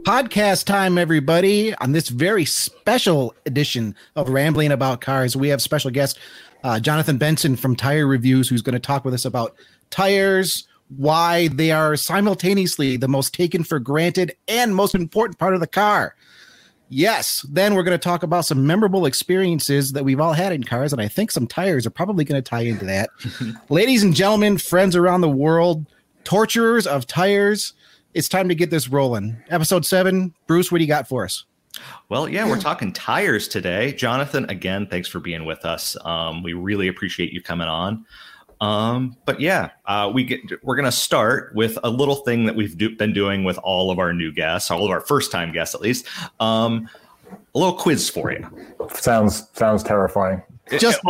Podcast time, everybody. On this very special edition of Rambling About Cars, we have special guest Jonathan Benson from Tire Reviews, who's going to talk with us about tires, why they are simultaneously the most taken for granted and most important part of the car. Yes, then we're going to talk about some memorable experiences that we've all had in cars, and I think some tires are probably going to tie into that. Ladies and gentlemen, friends around the world, torturers of tires, it's time to get this rolling. Episode 7, Bruce, what do you got for us? Well, yeah, we're talking tires today. Jonathan, again, thanks for being with us. We really appreciate you coming on. But yeah, we're going to start with a little thing that we've been doing with all of our new guests, all of our first-time guests at least. A little quiz for you. Sounds terrifying. Just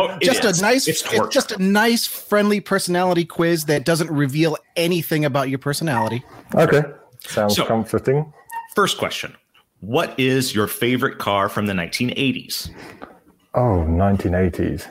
a nice, friendly personality quiz that doesn't reveal anything about your personality. Okay, sounds comforting. First question. What is your favorite car from the 1980s? Oh, 1980s.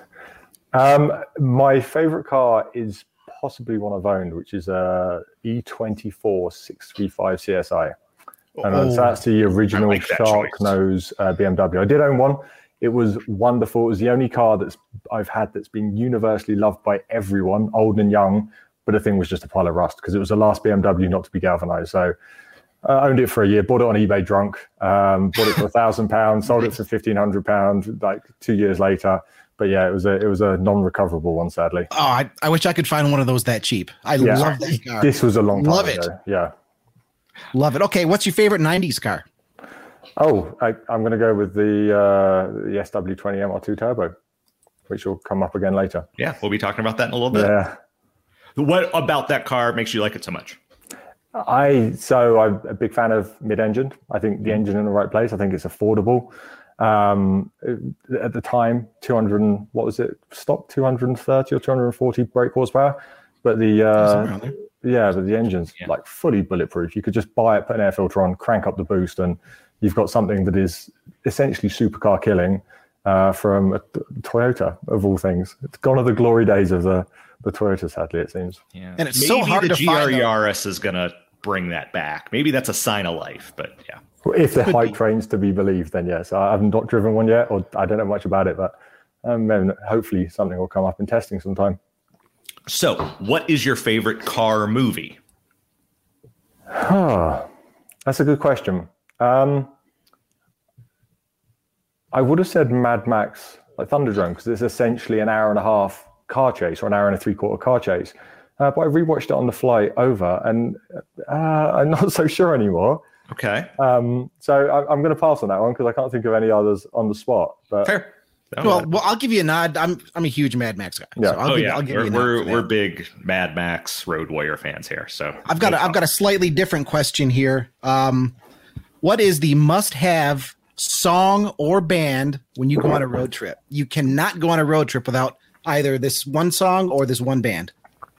My favorite car is possibly one I've owned, which is a E24 635 CSI. And that's the original shark nose BMW. I did own one. It was wonderful. It was the only car I've had that's been universally loved by everyone, old and young. But the thing was just a pile of rust because it was the last BMW not to be galvanized. So I owned it for a year, bought it on eBay drunk, bought it for £1,000, sold it for £1,500 like 2 years later. But yeah, it was a non-recoverable one, sadly. Oh, I wish I could find one of those that cheap. I love that car. This was a long time ago. Yeah. Love it. Okay, what's your favorite 90s car? Oh, I'm going to go with the SW20 MR2 Turbo, which will come up again later. Yeah, we'll be talking about that in a little bit. Yeah. What about that car makes you like it so much? I'm a big fan of mid-engine. I think the engine in the right place. I think it's affordable. At the time, 230 or 240 brake horsepower, but the engine's like fully bulletproof. You could just buy it, put an air filter on, crank up the boost, and you've got something that is essentially supercar killing from a Toyota of all things. It's gone are the glory days of the Toyota, sadly, it seems. Yeah. And it's so hard to find. Maybe the GR Yaris is going to bring that back. Maybe that's a sign of life, but yeah. Well, if the hype trains to be believed, then yes. I've not driven one yet, or I don't know much about it, but hopefully something will come up in testing sometime. So, what is your favorite car movie? That's a good question. I would have said Mad Max, like Thunderdome, because it's essentially an hour and a half car chase or an hour and a three-quarter car chase. But I rewatched it on the flight over, and I'm not so sure anymore. Okay. So I'm going to pass on that one because I can't think of any others on the spot. But fair. Well, I'll give you a nod. I'm a huge Mad Max guy. Yeah. So I'll give you a nod. We're big Mad Max Road Warrior fans here. So I've got a slightly different question here. What is the must-have song or band when you go on a road trip? You cannot go on a road trip without either this one song or this one band.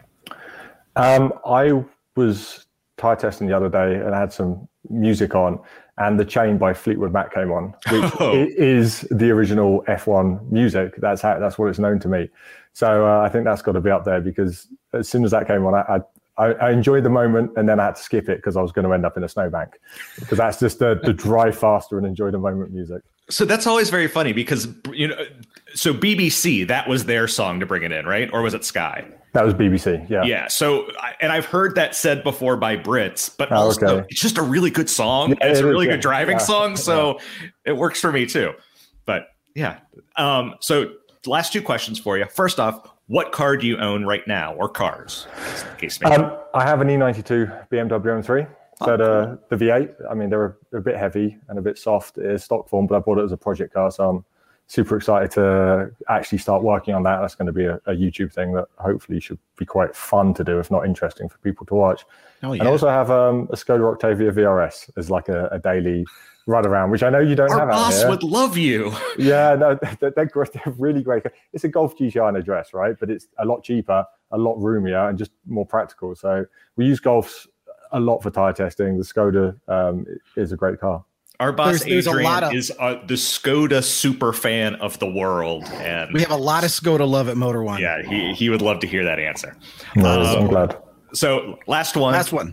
I was tire testing the other day and I had some music on, and The Chain by Fleetwood Mac came on, which is the original F1 music. That's what it's known to me. So I think that's got to be up there because as soon as that came on, I enjoyed the moment, and then I had to skip it because I was going to end up in a snowbank, because that's just the drive faster and enjoy the moment music. So that's always very funny because, so BBC, that was their song to bring it in, right? Or was it Sky? That was BBC, yeah. Yeah, so, and I've heard that said before by Brits, but also it's just a really good song. Yeah, it's a really good driving song, so it works for me too. But yeah, so last two questions for you. First off, what car do you own right now, or cars? I have an E92 BMW M3. So the V8, I mean, they're a bit heavy and a bit soft. It's stock form, but I bought it as a project car, so I'm super excited to actually start working on that. That's going to be a YouTube thing that hopefully should be quite fun to do, if not interesting for people to watch. Oh, yeah. And I also have a Skoda Octavia VRS as like a daily ride around, which I know you don't have out here. Our boss would love you. Yeah, no, they're great. They're really great. It's a Golf GTI in a dress, right? But it's a lot cheaper, a lot roomier, and just more practical. So we use Golfs a lot for tire testing. The Skoda is a great car. Our boss Adrian is the Skoda super fan of the world, and we have a lot of Skoda love at Motor One. Yeah, he would love to hear that answer. No, I'm glad. So last one.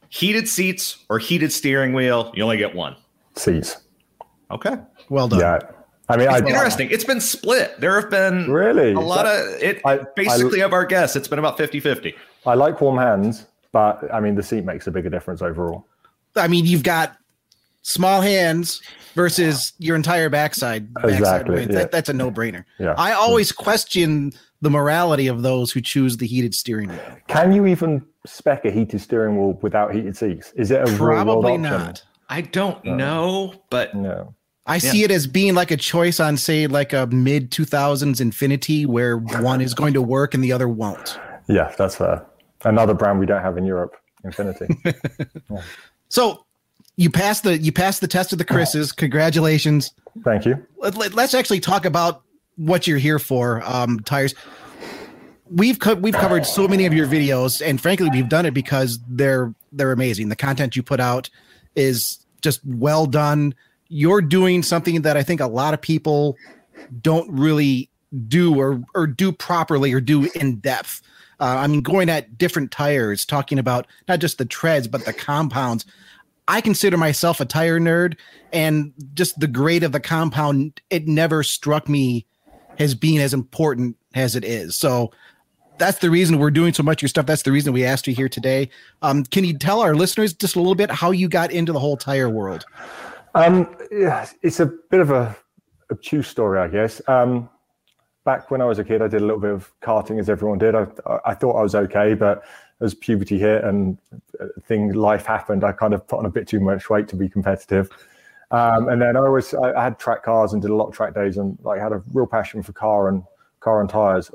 Heated seats or heated steering wheel? You only get one. Seats. Okay. Well done. Yeah. I mean, it's interesting. It's been split. There have been really a lot of it. Basically, of our guests, it's been about 50-50. I like warm hands, but I mean, the seat makes a bigger difference overall. I mean, you've got small hands versus your entire backside. Exactly. Yeah. That's a no-brainer. Yeah. I always question the morality of those who choose the heated steering wheel. Can you even spec a heated steering wheel without heated seats? Is it a probably real-world option? not? I don't know, but no. I see it as being like a choice on, say, like a mid-2000s Infiniti, where one is going to work and the other won't. Yeah, that's fair. Another brand we don't have in Europe, Infiniti. Yeah. So you passed the test of the Chris's. Congratulations. Thank you. Let's actually talk about what you're here for, Tires. We've covered so many of your videos, and frankly, we've done it because they're amazing. The content you put out is just well done. You're doing something that I think a lot of people don't really do or do properly or do in depth. I mean, going at different tires, talking about not just the treads, but the compounds. I consider myself a tire nerd, and just the grade of the compound, it never struck me as being as important as it is. So that's the reason we're doing so much of your stuff. That's the reason we asked you here today. Can you tell our listeners just a little bit how you got into the whole tire world? Yeah, it's a bit of a obtuse story, I guess. Back when I was a kid, I did a little bit of karting, as everyone did. I thought I was okay, but as puberty hit and life happened, I kind of put on a bit too much weight to be competitive. And then I had track cars and did a lot of track days, and like had a real passion for cars.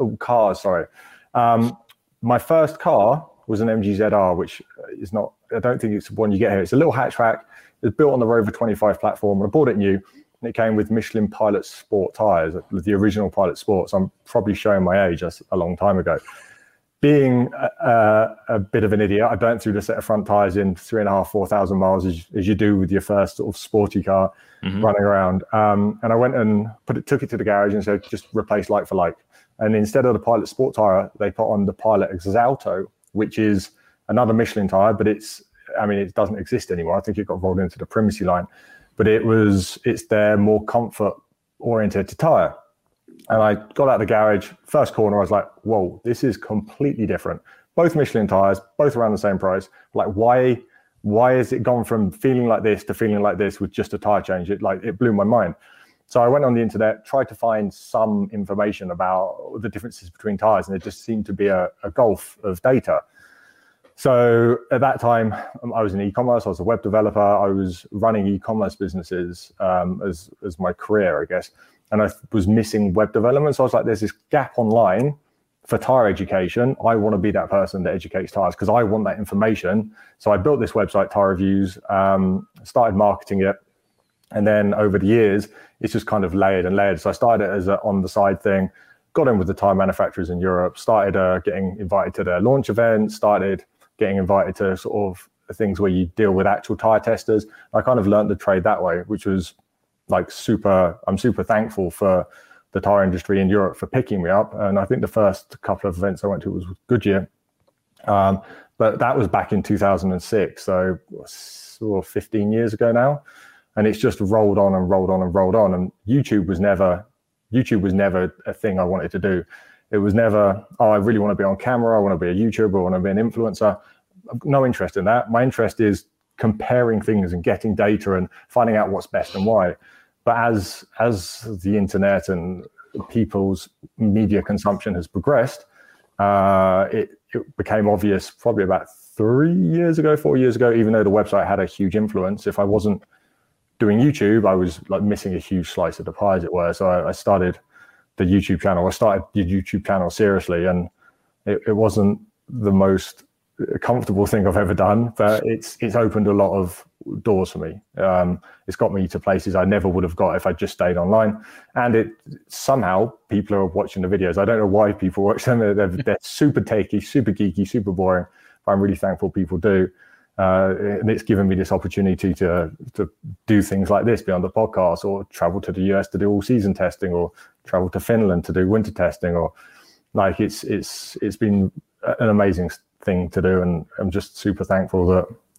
My first car was an MG ZR, which is not, I don't think it's one you get here. It's a little hatchback. It was built on the Rover 25 platform. I bought it new, and it came with Michelin Pilot Sport tires, the original Pilot Sports. I'm probably showing my age. That's a long time ago. Being a bit of an idiot, I burnt through the set of front tires in 3,500, 4,000 miles, as you do with your first sort of sporty car running around. And I went and took it to the garage and said, just replace like for like. And instead of the Pilot Sport tire, they put on the Pilot Exalto, which is another Michelin tire, but it doesn't exist anymore. I think it got rolled into the Primacy line, but it's their more comfort oriented tire. And I got out of the garage, first corner, I was like, whoa, this is completely different. Both Michelin tires, both around the same price. Like, why has it gone from feeling like this to feeling like this with just a tire change? It blew my mind. So I went on the internet, tried to find some information about the differences between tires, and it just seemed to be a gulf of data. So at that time, I was in e-commerce. I was a web developer. I was running e-commerce businesses as my career, I guess. And I was missing web development. So I was like, there's this gap online for tire education. I want to be that person that educates tires because I want that information. So I built this website, Tire Reviews, started marketing it. And then over the years, it's just kind of layered and layered. So I started it as an on-the-side thing, got in with the tire manufacturers in Europe, started getting invited to their launch events, started getting invited to sort of things where you deal with actual tire testers. I kind of learned the trade that way, which was like I'm super thankful for the tire industry in Europe for picking me up. And I think the first couple of events I went to was Goodyear. But that was back in 2006. So sort of 15 years ago now. And it's just rolled on and rolled on and rolled on. And YouTube was never a thing I wanted to do. It was never, I really want to be on camera. I want to be a YouTuber. I want to be an influencer. I've no interest in that. My interest is comparing things and getting data and finding out what's best and why. But as the internet and people's media consumption has progressed, it became obvious probably about 4 years ago, even though the website had a huge influence. If I wasn't doing YouTube, I was like missing a huge slice of the pie, as it were. So I started the YouTube channel. I started the YouTube channel seriously, and it wasn't the most comfortable thing I've ever done, but it's opened a lot of doors for me. It's got me to places I never would have got if I just stayed online. And somehow people are watching the videos. I don't know why people watch them. They're super takey, super geeky, super boring, but I'm really thankful people do. And it's given me this opportunity to do things like this, be on the podcast, or travel to the US to do all season testing, or travel to Finland to do winter testing, or like it's been an amazing thing to do. And I'm just super thankful that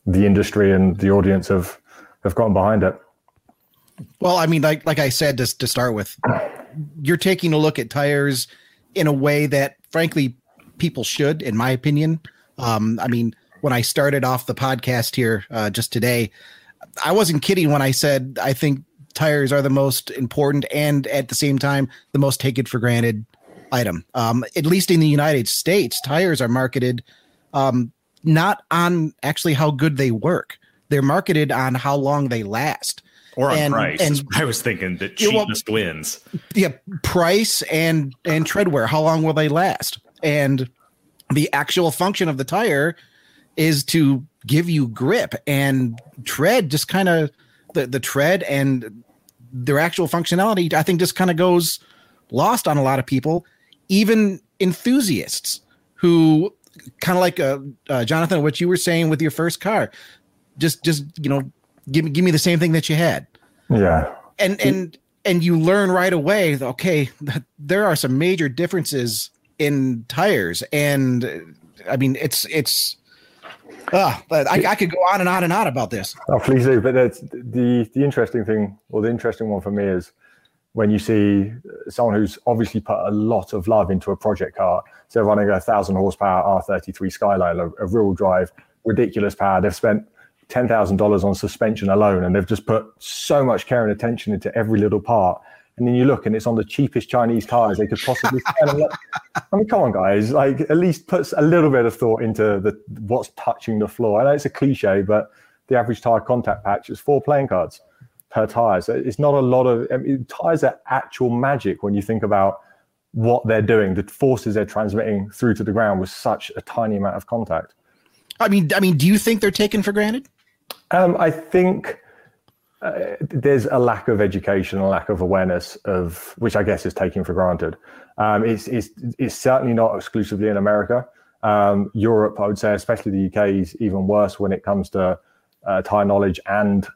the industry and the audience have gotten behind it. Well, I mean, like I said, to start with, you're taking a look at tires in a way that, frankly, people should, in my opinion. I mean, when I started off the podcast here just today, I wasn't kidding when I said I think tires are the most important and at the same time the most taken for granted item. At least in the United States, tires are marketed not on actually how good they work. They're marketed on how long they last. Or on price. And I was thinking the cheapest wins. Yeah, price and tread wear. How long will they last? And the actual function of the tire is to give you grip, and tread just kind of the tread and their actual functionality, I think, just kind of goes lost on a lot of people, even enthusiasts who kind of like Jonathan, what you were saying with your first car, just give me the same thing that you had. Yeah. And you learn right away, okay, there are some major differences in tires. And I mean, I could go on and on and on about this. Oh, please do. But the interesting thing, or the interesting one for me, is when you see someone who's obviously put a lot of love into a project car. So running a 1,000 horsepower R33 Skyline, a rear-wheel drive, ridiculous power. They've spent $10,000 on suspension alone, and they've just put so much care and attention into every little part. And then you look, and it's on the cheapest Chinese tires they could possibly spend. I mean, come on, guys! Like, at least put a little bit of thought into what's touching the floor. I know it's a cliche, but the average tire contact patch is 4 playing cards per tire. So it's not a lot of. I mean, tires are actual magic when you think about what they're doing, the forces they're transmitting through to the ground with such a tiny amount of contact. I mean, do you think they're taken for granted? I think there's a lack of education, a lack of awareness of which I guess is taken for granted. It's certainly not exclusively in America. Europe, I would say, especially the UK, is even worse when it comes to tire knowledge and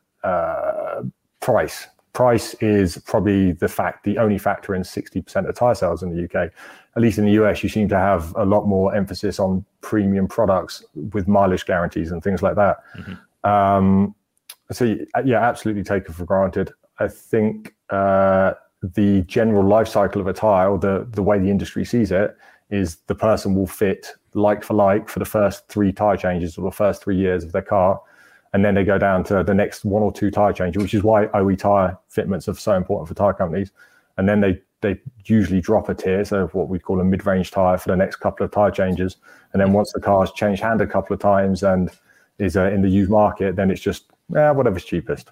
price. Price is probably the only factor in 60% of tire sales in the UK. At least in the US, you seem to have a lot more emphasis on premium products with mileage guarantees and things like that. Mm-hmm. So yeah, absolutely taken for granted. I think the general life cycle of a tire, or the way the industry sees it, is the person will fit like for the first 3 tire changes or the first 3 years of their car, and then they go down to the next 1 or 2 tire changes, which is why OE tire fitments are so important for tire companies. And then they usually drop a tier, so what we call a mid-range tire, for the next couple of tire changes. And then once the car's changed hand a couple of times and is in the used market, then it's just whatever's cheapest.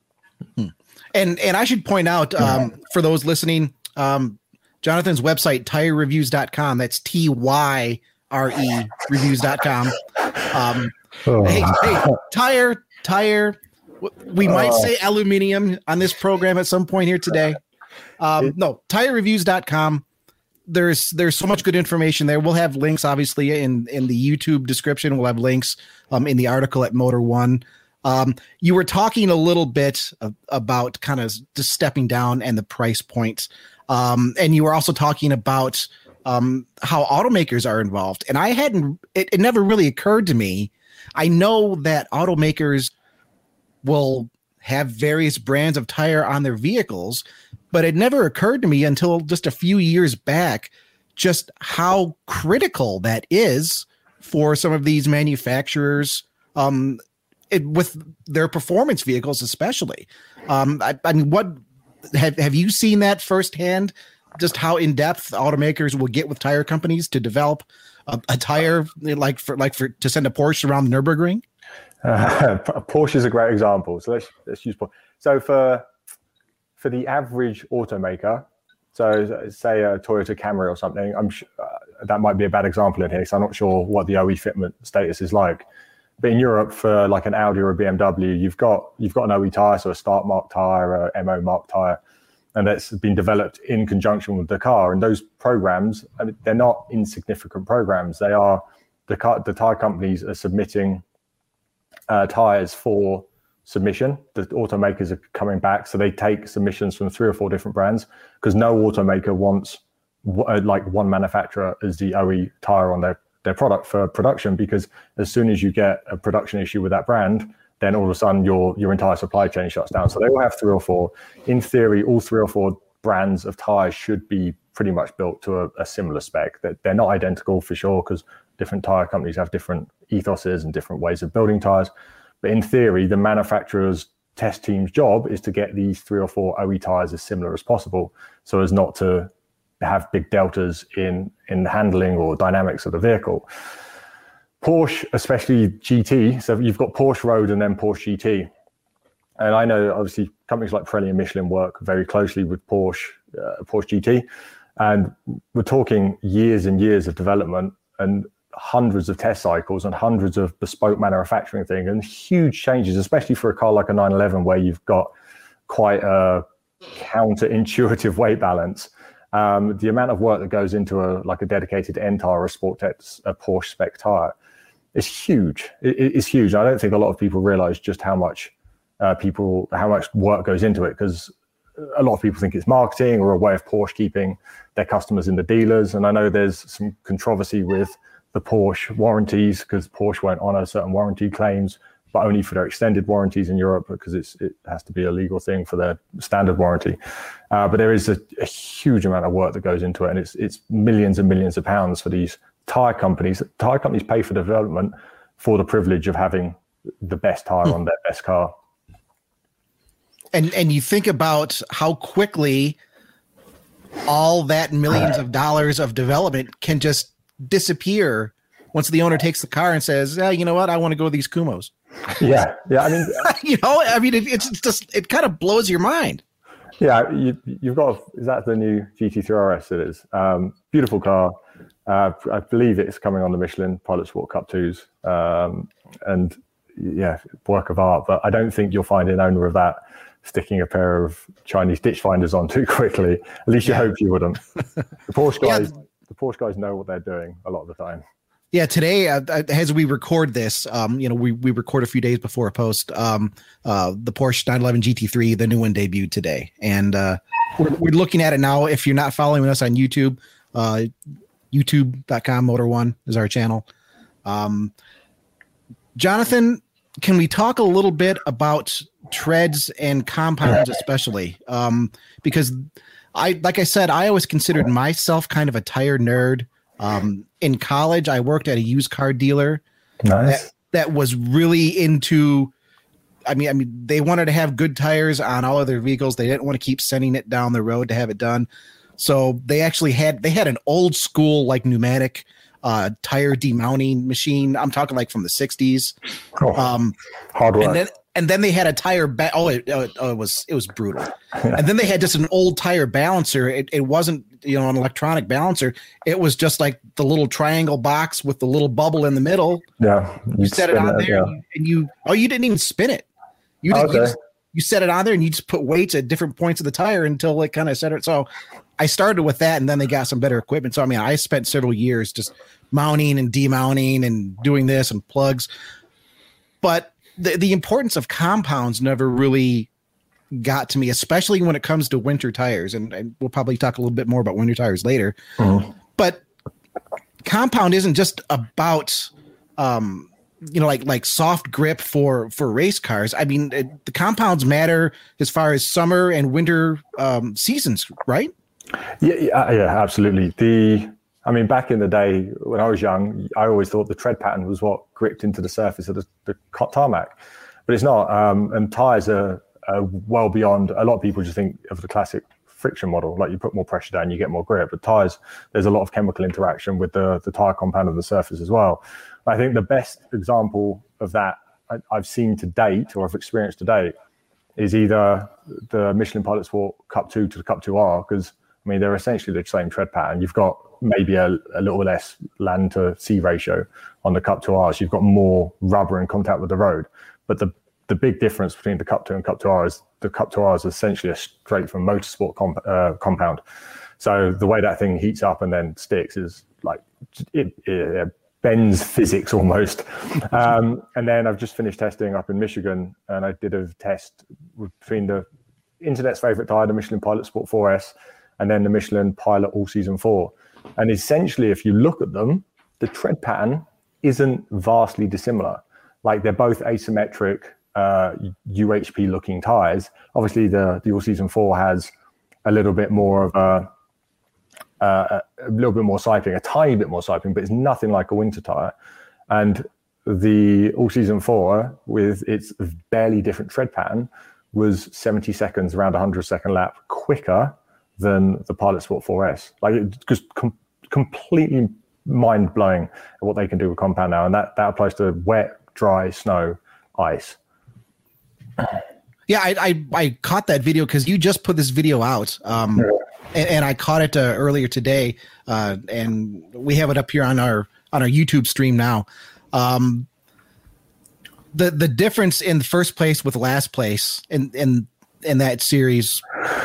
And I should point out for those listening, Jonathan's website, tyrereviews.com. That's TYRE reviews.com. Hey, tire. We might say aluminum on this program at some point here today. No, tyrereviews.com. There's so much good information there. We'll have links, obviously, in the YouTube description. We'll have links in the article at Motor One. You were talking a little bit about kind of just stepping down and the price points. And you were also talking about how automakers are involved. And it never really occurred to me. I know that automakers will have various brands of tire on their vehicles, but it never occurred to me until just a few years back just how critical that is for some of these manufacturers with their performance vehicles, especially. I mean, what have you seen that firsthand? Just how in depth automakers will get with tire companies to develop a tire, like to send a Porsche around the Nürburgring? Porsche is a great example. So let's use Porsche. So for the average automaker, so say a Toyota Camry or something, I'm sure that might be a bad example in here, so I'm not sure what the OE fitment status is like. But in Europe, for like an Audi or a BMW, you've got an OE tire, so a Start Mark tire, a MO Mark tire, and that's been developed in conjunction with the car. And those programs, I mean, they're not insignificant programs. They are the tire companies are submitting tires for submission. The automakers are coming back, so they take submissions from 3 or 4 different brands, because no automaker wants like one manufacturer as the OE tire on their their product for production, because as soon as you get a production issue with that brand, then all of a sudden your entire supply chain shuts down. So they will have 3 or 4. In theory, all 3 or 4 brands of tires should be pretty much built to a similar spec. That they're not identical for sure, because different tire companies have different ethoses and different ways of building tires. But in theory, the manufacturer's test team's job is to get these 3 or 4 OE tires as similar as possible, so as not to have big deltas in the handling or dynamics of the vehicle. Porsche, especially GT, so you've got Porsche Road and then Porsche GT. And I know obviously companies like Pirelli and Michelin work very closely with Porsche GT. And we're talking years and years of development and hundreds of test cycles and hundreds of bespoke manufacturing things and huge changes, especially for a car like a 911 where you've got quite a counterintuitive weight balance. The amount of work that goes into a dedicated N tire or a Sportex, a Porsche spec tire, is huge. It's huge. I don't think a lot of people realize just how much work goes into it, because a lot of people think it's marketing or a way of Porsche keeping their customers in the dealers. And I know there's some controversy with the Porsche warranties, because Porsche won't honor certain warranty claims, but only for their extended warranties in Europe, because it has to be a legal thing for their standard warranty. But there is a huge amount of work that goes into it, and it's millions and millions of pounds for these tire companies. Tire companies pay for development for the privilege of having the best tire on their best car. And you think about how quickly all that millions of dollars of development can just disappear once the owner takes the car and says, you know what, I want to go with these Kumos. Yeah. I mean, it's just, it kind of blows your mind. Yeah, you've got, is that the new GT3 RS? It is. Beautiful car. I believe it's coming on the Michelin Pilot Sport Cup 2s. And yeah, work of art. But I don't think you'll find an owner of that sticking a pair of Chinese ditch finders on too quickly. At least you hope you wouldn't. The Porsche guys know what they're doing a lot of the time. Yeah, today, as we record this, we record a few days before a post. The Porsche 911 GT3, the new one debuted today, and we're looking at it now. If you're not following us on YouTube, youtube.com Motor1 is our channel. Jonathan, can we talk a little bit about treads and compounds, especially because like I said, I always considered myself kind of a tire nerd. In college, I worked at a used car dealer. Nice. That was really into, I mean, they wanted to have good tires on all of their vehicles. They didn't want to keep sending it down the road to have it done. So they actually had an old school, like, pneumatic tire demounting machine. I'm talking like from the 60s. Hard work. And then they had a tire it was brutal. And then they had just an old tire balancer. It wasn't, an electronic balancer. It was just like the little triangle box with the little bubble in the middle. Yeah. You set it on there and you didn't even spin it. You set it on there and you just put weights at different points of the tire until it kind of set it. So I started with that, and then they got some better equipment. So, I mean, I spent several years just mounting and demounting and doing this and plugs. But the importance of compounds never really got to me, especially when it comes to winter tires. And we'll probably talk a little bit more about winter tires later. Mm-hmm. But compound isn't just about, like soft grip for race cars. I mean, the compounds matter as far as summer and winter seasons, right? Yeah, absolutely. Back in the day when I was young, I always thought the tread pattern was what gripped into the surface of the tarmac, but it's not. And tires are well beyond. A lot of people just think of the classic friction model, like you put more pressure down, you get more grip. But tires, there's a lot of chemical interaction with the tire compound of the surface as well. I think the best example of that I've seen to date, or I've experienced to date, is either the Michelin Pilot Sport Cup 2 to the Cup 2R, because they're essentially the same tread pattern. You've got maybe a little less land to sea ratio on the Cup 2Rs. You've got more rubber in contact with the road. But the big difference between the Cup 2 and Cup 2R is the Cup 2R is essentially a straight from motorsport compound. So the way that thing heats up and then sticks is like it bends physics almost. And then I've just finished testing up in Michigan, and I did a test between the internet's favorite tire, the Michelin Pilot Sport 4S, and then the Michelin Pilot All Season 4. And essentially, if you look at them, the tread pattern isn't vastly dissimilar. Like they're both asymmetric UHP looking tires. Obviously the All Season 4 has a little bit more of a little bit more siping, a tiny bit more siping, but it's nothing like a winter tire. And the All Season 4 with its barely different tread pattern was 70 seconds, around 100-second lap quicker than the Pilot Sport 4S. Like it's just completely mind blowing at what they can do with compound now. And that applies to wet, dry, snow, ice. Yeah, I caught that video because you just put this video out. And I caught it earlier today, and we have it up here on our YouTube stream now. The difference in the first place with last place in that series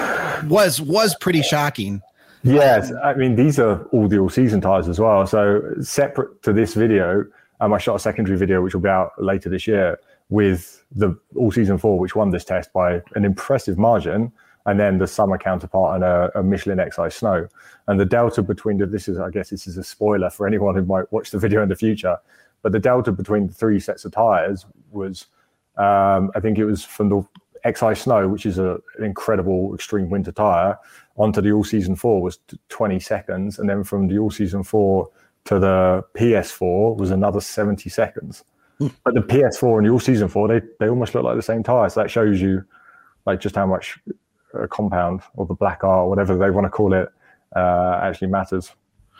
was pretty shocking. Yes, I mean these are all the all-season tires as well. So separate to this video, I shot a secondary video which will be out later this year with the All-Season 4, which won this test by an impressive margin. And then the summer counterpart and a Michelin XI Snow. And the delta between I guess this is a spoiler for anyone who might watch the video in the future, but the delta between the three sets of tires was, I think it was from the XI Snow, which is an incredible extreme winter tire, onto the All Season 4 was 20 seconds. And then from the All Season 4 to the PS4 was another 70 seconds. But the PS4 and the All Season 4, they almost look like the same tire. So that shows you like just how much a compound or the black art, whatever they want to call it, actually matters.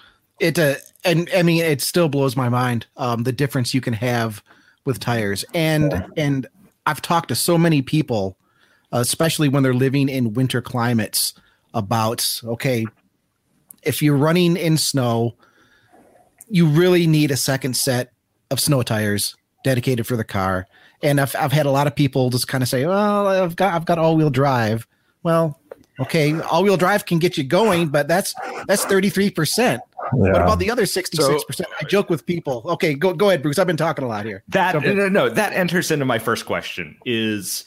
And I mean, it still blows my mind the difference you can have with tires. And I've talked to so many people, especially when they're living in winter climates, about okay, if you're running in snow, you really need a second set of snow tires dedicated for the car. And I've had a lot of people just kind of say, well, I've got all-wheel drive. Well, okay, all-wheel drive can get you going, but that's 33%. Yeah. What about the other 66%? I joke with people. Okay, go ahead, Bruce. I've been talking a lot here. That enters into my first question. Is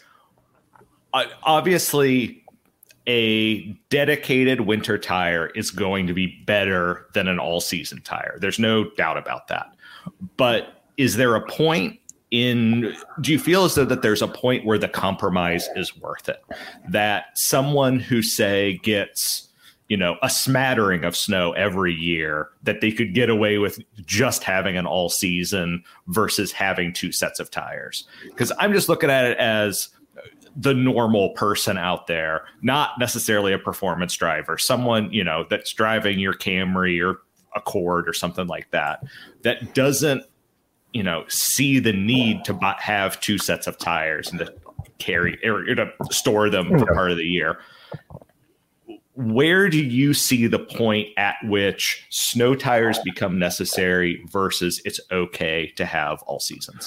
obviously a dedicated winter tire is going to be better than an all-season tire. There's no doubt about that. But is there a point do you feel as though that there's a point where the compromise is worth it? That someone who, say, gets, a smattering of snow every year, that they could get away with just having an all season versus having two sets of tires? Because I'm just looking at it as the normal person out there, not necessarily a performance driver, someone, that's driving your Camry or Accord or something like that doesn't, see the need to have two sets of tires and to carry or to store them for part of the year. Where do you see the point at which snow tires become necessary versus it's okay to have all seasons?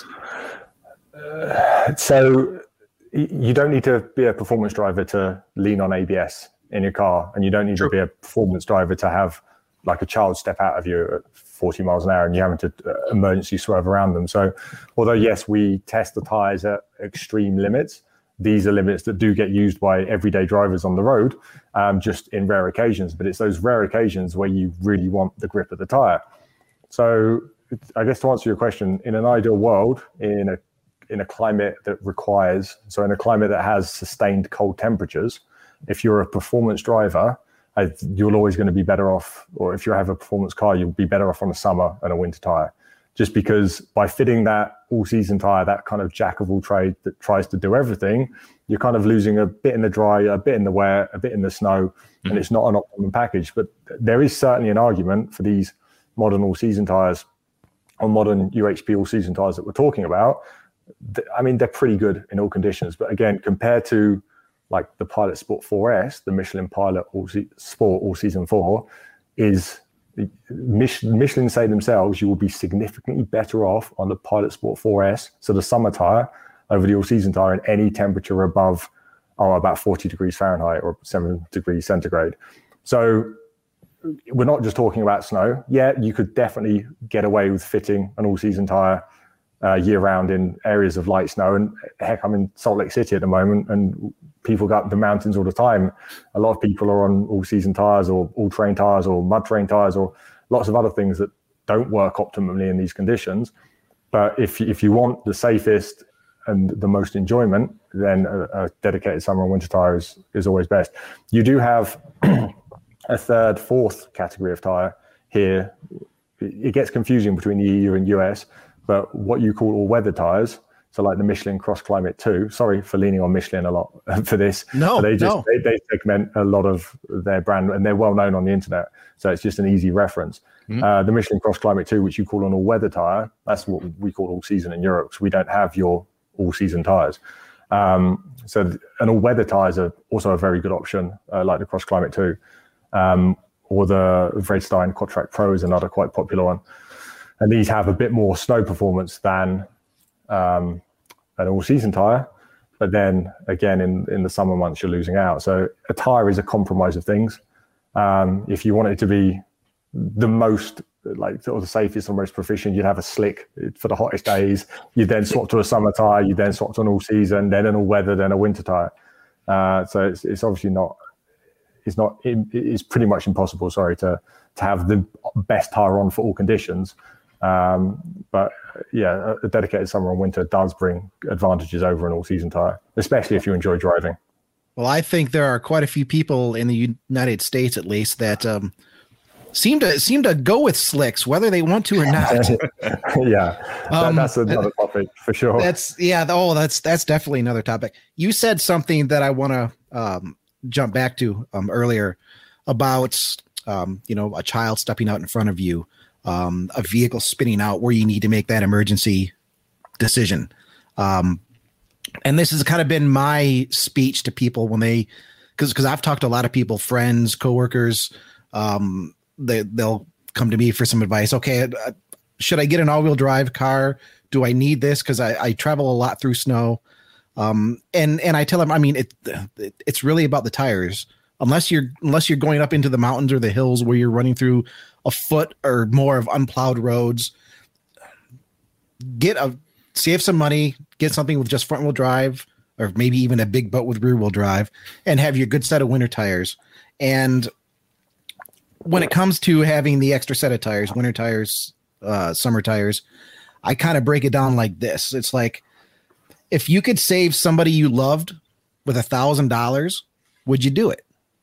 So you don't need to be a performance driver to lean on ABS in your car, and you don't need to be a performance driver to have like a child step out of you at 40 miles an hour and you're having to emergency swerve around them. So although, yes, we test the tires at extreme limits, these are limits that do get used by everyday drivers on the road, just in rare occasions. But it's those rare occasions where you really want the grip of the tire. So I guess to answer your question, in an ideal world, in a climate that in a climate that has sustained cold temperatures, if you're a performance driver, you're always going to be better off, or if you have a performance car, you'll be better off on a summer and a winter tire. Just because by fitting that all-season tire, that kind of jack of all trade that tries to do everything, you're kind of losing a bit in the dry, a bit in the wet, a bit in the snow, and it's not an optimum package. But there is certainly an argument for these modern all-season tires, or modern UHP all-season tires that we're talking about. I mean, they're pretty good in all conditions. But again, compared to like the Pilot Sport 4S, the Michelin Pilot Sport All Season 4, is Michelin say themselves, you will be significantly better off on the Pilot Sport 4S, so the summer tire, over the all season tire in any temperature above about 40 degrees Fahrenheit or 7 degrees centigrade. So we're not just talking about snow. Yeah, you could definitely get away with fitting an all season tire year round in areas of light snow. And heck, I'm in Salt Lake City at the moment, and people go up the mountains all the time. A lot of people are on all season tires or all terrain tires or mud terrain tires or lots of other things that don't work optimally in these conditions. But if you want the safest and the most enjoyment, then a dedicated summer and winter tire is always best. You do have a third, fourth category of tire here. It gets confusing between the EU and US, but what you call all-weather tires, so like the Michelin Cross Climate 2, sorry for leaning on Michelin a lot for this. No, they segment a lot of their brand, and they're well known on the internet, so it's just an easy reference. The Michelin Cross Climate 2, which you call an all-weather tire, that's what we call all-season in Europe, so we don't have your all-season tires. So an all-weather tires are also a very good option, like the Cross Climate 2, or the Vredstein Quatrack Pro is another quite popular one. And these have a bit more snow performance than an all-season tire, but then again in the summer months you're losing out. So a tire is a compromise of things. If you want it to be the most like sort of the safest and most proficient, you'd have a slick for the hottest days. You'd then swap to a summer tire. You then swap to an all-season, then an all-weather, then a winter tire. So it's obviously not. It's pretty much impossible. Sorry to have the best tire on for all conditions. But yeah, a dedicated summer and winter does bring advantages over an all-season tire, especially if you enjoy driving. Well, I think there are quite a few people in the United States, at least, that seem to go with slicks, whether they want to or not. Yeah, that's another topic for sure. That's definitely another topic. You said something that I want to jump back to earlier about a child stepping out in front of you. A vehicle spinning out where you need to make that emergency decision. And this has kind of been my speech to people when because I've talked to a lot of people, friends, coworkers, they'll come to me for some advice. Okay, should I get an all-wheel drive car? Do I need this? Because I travel a lot through snow. And I tell them, I mean, it's really about the tires. Unless you're going up into the mountains or the hills where you're running through a foot or more of unplowed roads, save some money, get something with just front wheel drive, or maybe even a big boat with rear wheel drive, and have your good set of winter tires. And when it comes to having the extra set of tires, winter tires, summer tires, I kind of break it down like this. It's like, if you could save somebody you loved with $1,000, would you do it?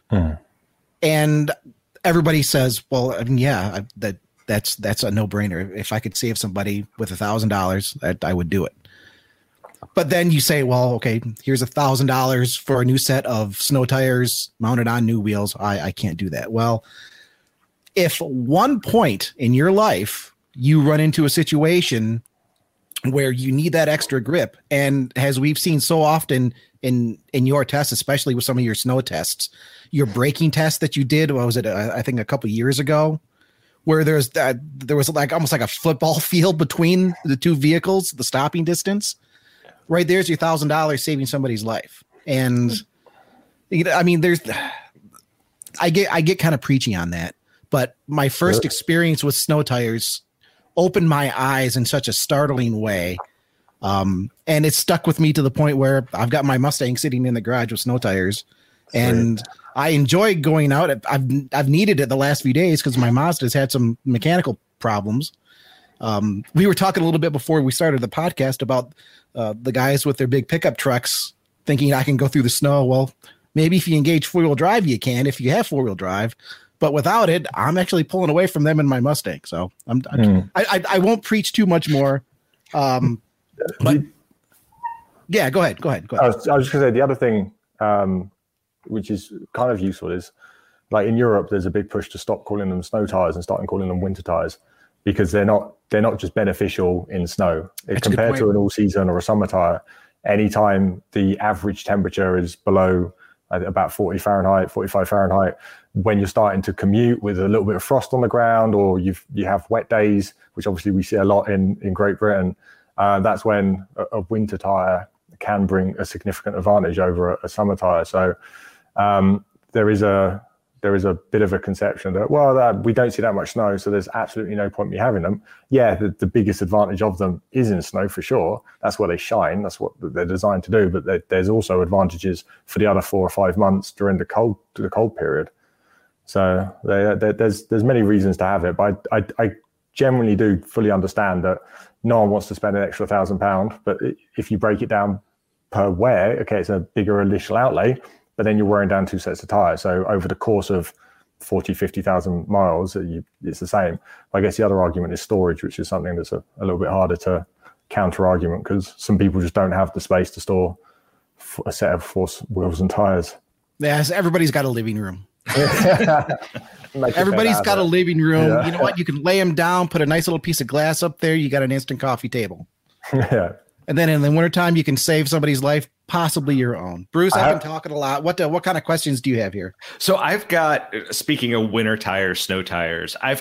And everybody says, well, I mean, yeah, that's a no-brainer. If I could save somebody with $1,000, I would do it. But then you say, well, okay, here's $1,000 for a new set of snow tires mounted on new wheels. I can't do that. Well, if one point in your life you run into a situation where you need that extra grip, and as we've seen so often in your tests, especially with some of your snow tests, your braking test that you did, what was it? I think a couple years ago, where there was like almost like a football field between the two vehicles, the stopping distance. Right there's your $1,000 saving somebody's life. And I mean, I get kind of preachy on that, but my first experience with snow tires opened my eyes in such a startling way. And it stuck with me to the point where I've got my Mustang sitting in the garage with snow tires, and I enjoy going out. I've needed it the last few days because my Mazda's had some mechanical problems. We were talking a little bit before we started the podcast about the guys with their big pickup trucks thinking I can go through the snow. Well, maybe if you engage four-wheel drive, you can, if you have four-wheel drive. But without it, I'm actually pulling away from them in my Mustang. So I won't preach too much more. But yeah, go ahead. I was just going to say the other thing, which is kind of useful, is like in Europe, there's a big push to stop calling them snow tires and starting calling them winter tires, because they're not just beneficial in snow. Compared to an all season or a summer tire, anytime the average temperature is below about 45 Fahrenheit, when you're starting to commute with a little bit of frost on the ground, or you have wet days, which obviously we see a lot in Great Britain, that's when a winter tire can bring a significant advantage over a summer tire. So there is a bit of a conception that, we don't see that much snow, so there's absolutely no point me having them. Yeah, the biggest advantage of them is in snow for sure. That's where they shine. That's what they're designed to do. But there's also advantages for the other 4 or 5 months during the cold period. So there's many reasons to have it. But generally do fully understand that no one wants to spend an extra £1,000, but if you break it down per wear, okay, it's a bigger initial outlay, but then you're wearing down 2 sets of tires. So over the course of 40, 50,000 miles, it's the same. I guess the other argument is storage, which is something that's a little bit harder to counter argument, because some people just don't have the space to store a set of 4 wheels and tires. Yes, everybody's got a living room. Everybody's got a living room. Yeah. You know what? You can lay them down, put a nice little piece of glass up there. You got an instant coffee table. Yeah. And then in the wintertime, you can save somebody's life, possibly your own. Bruce, I've been talking a lot. What kind of questions do you have here? So I've got, speaking of winter tires, snow tires, I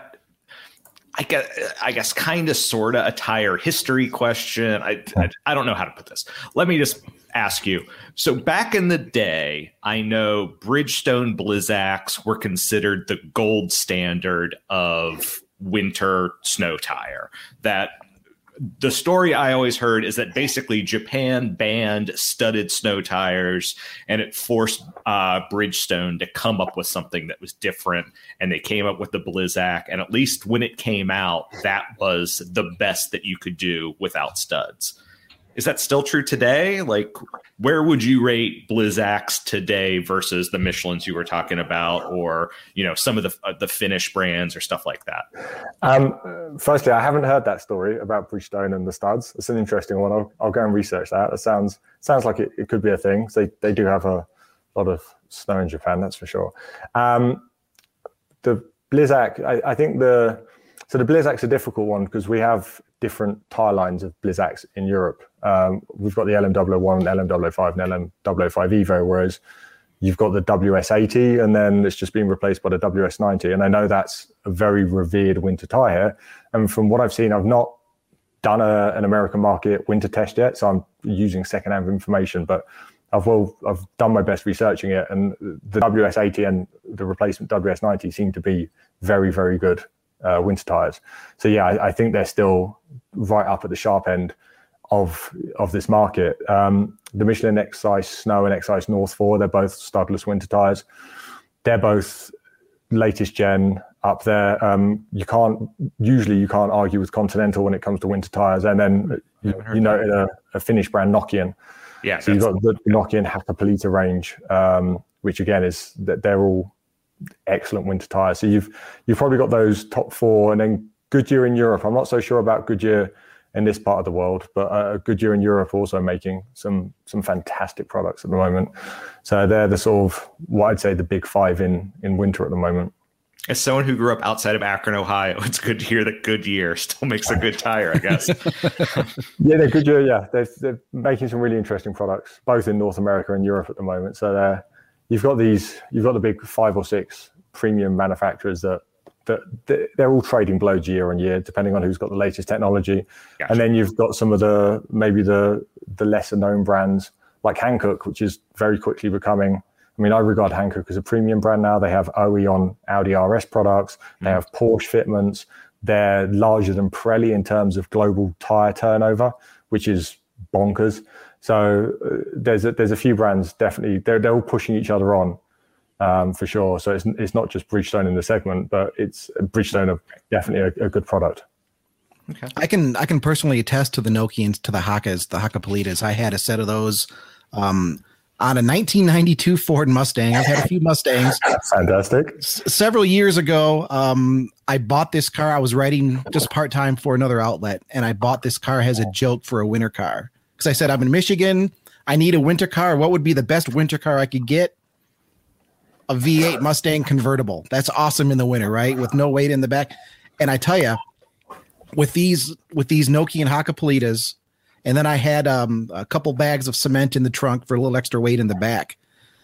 guess kind of sort of a tire history question. I don't know how to put this. Let me just ask you. So back in the day, I know Bridgestone Blizzaks were considered the gold standard of winter snow tire. That the story I always heard is that basically Japan banned studded snow tires, and it forced Bridgestone to come up with something that was different. And they came up with the Blizzak. And at least when it came out, that was the best that you could do without studs. Is that still true today? Like, where would you rate Blizzaks today versus the Michelins you were talking about, or, you know, some of the Finnish brands or stuff like that? Firstly, I haven't heard that story about Bridgestone and the studs. It's an interesting one. I'll go and research that. It sounds like it could be a thing. They do have a lot of snow in Japan, that's for sure. The Blizzak, I think the Blizzak's a difficult one because we have different tire lines of Blizzaks in Europe. We've got the LM001, LM005, and LM005 Evo, whereas you've got the WS80, and then it's just been replaced by the WS90. And I know that's a very revered winter tire. And from what I've seen, I've not done an American market winter test yet, so I'm using secondhand information, but I've done my best researching it. And the WS80 and the replacement WS90 seem to be very, very good winter tires. So yeah, I think they're still right up at the sharp end of this market. The Michelin Excise Snow and Excise North 4, they're both studless winter tires. They're both latest gen up there. You can't argue with Continental when it comes to winter tires. And then you noted a Finnish brand, Nokian. Yeah. So you've got the Nokian Hakkapeliitta range, which again is that they're all excellent winter tires. So you've probably got those top 4, and then Goodyear in Europe. I'm not so sure about Goodyear in this part of the world, but Goodyear in Europe also making some fantastic products at the moment. So they're the sort of what I'd say the big 5 in winter at the moment. As someone who grew up outside of Akron, Ohio, it's good to hear that Goodyear still makes a good tire, I guess. Yeah, they're Goodyear. Yeah, they're making some really interesting products, both in North America and Europe at the moment. So you've got the big 5 or 6 premium manufacturers that they're all trading blows year on year, depending on who's got the latest technology. Gotcha. And then you've got some of maybe the lesser known brands like Hankook, which is very quickly becoming. I mean, I regard Hankook as a premium brand now. They have OE on Audi RS products. They have Porsche fitments. They're larger than Pirelli in terms of global tire turnover, which is bonkers. So there's a few brands definitely. They're all pushing each other on. For sure. So it's not just Bridgestone in the segment, but it's Bridgestone are definitely a good product. Okay. I can personally attest to the Nokians, to the Hakkapeliittas. I had a set of those on a 1992 Ford Mustang. I've had a few Mustangs. Fantastic. Several years ago, I bought this car. I was writing just part-time for another outlet, and I bought this car as a joke for a winter car. Because I said, I'm in Michigan. I need a winter car. What would be the best winter car I could get? A V8 Mustang convertible. That's awesome in the winter, right? With no weight in the back. And I tell you, with these Nokian Hakkapeliittas, and then I had a couple bags of cement in the trunk for a little extra weight in the back.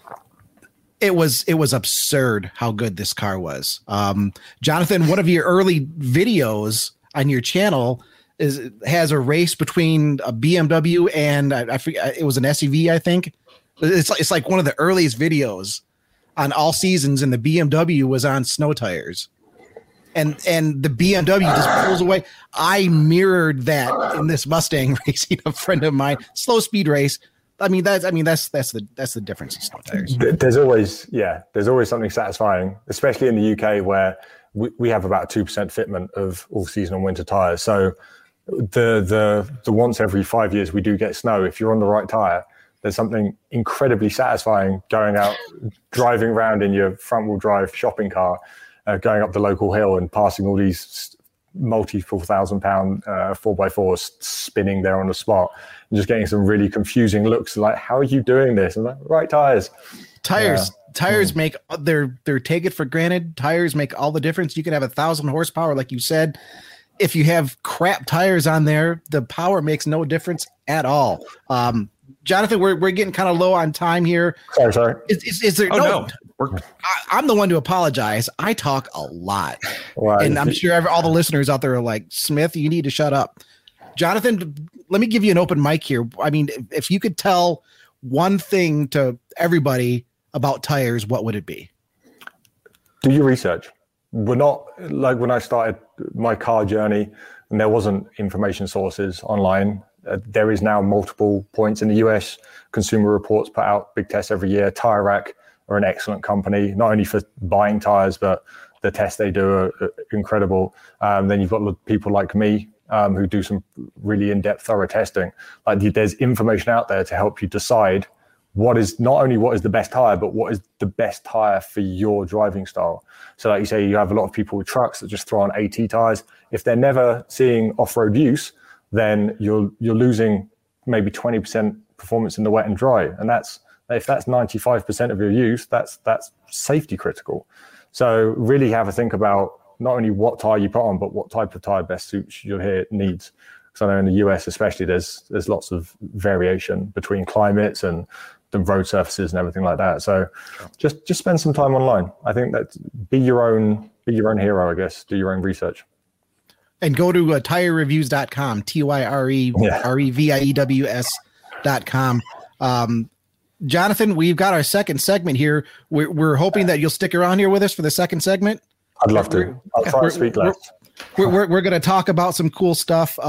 It was absurd how good this car was. Jonathan, one of your early videos on your channel has a race between a BMW and I forget, it was an SUV, I think. It's like one of the earliest videos on all seasons, and the BMW was on snow tires, and the BMW just pulls away. I mirrored that in this Mustang racing. A friend of mine, slow speed race, that's the difference in snow tires. There's always something satisfying, especially in the UK where we have about 2% fitment of all season and winter tires. So the once every 5 years we do get snow, if you're on the right tire, there's something incredibly satisfying going out, driving around in your front wheel drive shopping car, going up the local hill and passing all these multiple £1,000 4x4s spinning there on the spot and just getting some really confusing looks like, how are you doing this? And like, right tires. Tires make they're take it for granted. Tires make all the difference. You can have 1,000 horsepower, like you said. If you have crap tires on there, the power makes no difference at all. Jonathan, we're getting kind of low on time here. Sorry. Is there? No. I'm the one to apologize. I talk a lot, Right. and I'm sure all the listeners out there are like, Smith, you need to shut up. Jonathan, let me give you an open mic here. I mean, if you could tell one thing to everybody about tires, what would it be? Do your research. We're not like when I started my car journey and there wasn't information sources online. There is now multiple points in the US. Consumer Reports put out big tests every year. Tire Rack are an excellent company, not only for buying tires, but the tests they do are incredible. Then you've got people like me who do some really in-depth, thorough testing. Like there's information out there to help you decide what is the best tire, but what is the best tire for your driving style. So like you say, you have a lot of people with trucks that just throw on AT tires. If they're never seeing off-road use, then you're losing maybe 20% performance in the wet and dry. And if that's 95% of your use, that's safety critical. So really have a think about not only what tire you put on, but what type of tire best suits your needs. Because I know in the US especially, there's lots of variation between climates and the road surfaces and everything like that. So just spend some time online. I think that be your own hero, I guess. Do your own research. And go to tirereviews.com, TYREREVIEWS.com. Jonathan, we've got our second segment here. We're hoping that you'll stick around here with us for the second segment. I'd love to. I'll try to speak less. We're going to talk about some cool stuff.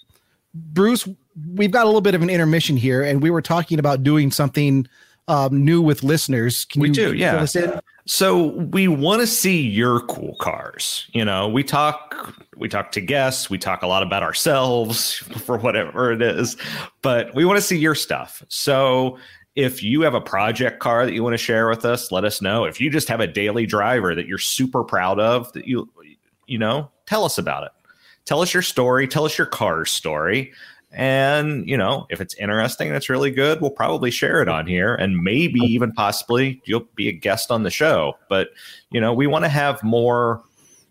Bruce, we've got a little bit of an intermission here, and we were talking about doing something new with listeners. Can you fill us in? So we want to see your cool cars. You know, we talk to guests, we talk a lot about ourselves for whatever it is, but we want to see your stuff. So if you have a project car that you want to share with us, let us know. If you just have a daily driver that you're super proud of, that you know, tell us about it. Tell us your story. Tell us your car's story. And, you know, if it's interesting and it's really good, we'll probably share it on here and maybe even possibly you'll be a guest on the show. But, you know, we want to have more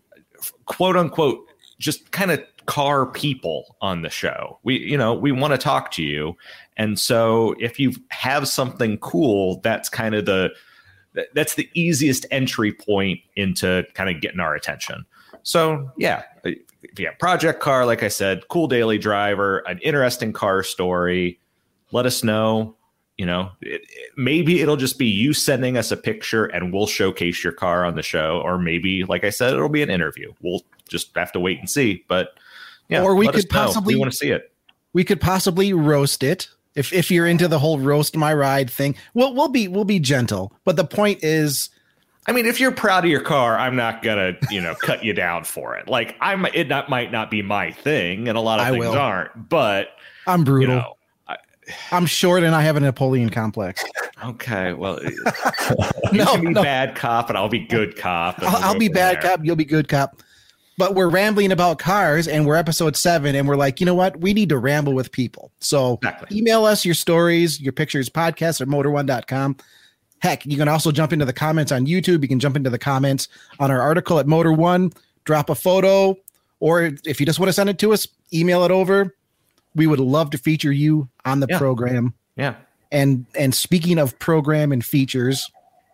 quote unquote, just kind of car people on the show. We want to talk to you. And so if you have something cool, that's kind of that's the easiest entry point into kind of getting our attention. So, yeah. If you have project car, like I said, cool daily driver, an interesting car story, let us know. You know, maybe it'll just be you sending us a picture and we'll showcase your car on the show. Or maybe, like I said, it'll be an interview. We'll just have to wait and see. But yeah, or we could possibly, we want to see it. We could possibly roast it. If you're into the whole roast my ride thing, we'll be gentle. But the point is, I mean, if you're proud of your car, I'm not gonna, cut you down for it. Like might not be my thing, and a lot of things aren't. But I'm brutal. I'm short, and I have a Napoleon complex. Okay, well, you can be bad cop, and I'll be good cop. I'll be bad cop. You'll be good cop. But we're rambling about cars, and we're episode 7, and we're like, you know what? We need to ramble with people. So Email us your stories, your pictures, podcast at motor1.com. Heck, you can also jump into the comments on YouTube. You can jump into the comments on our article at Motor One, drop a photo, or if you just want to send it to us, email it over. We would love to feature you on the program. Yeah. And speaking of program and features,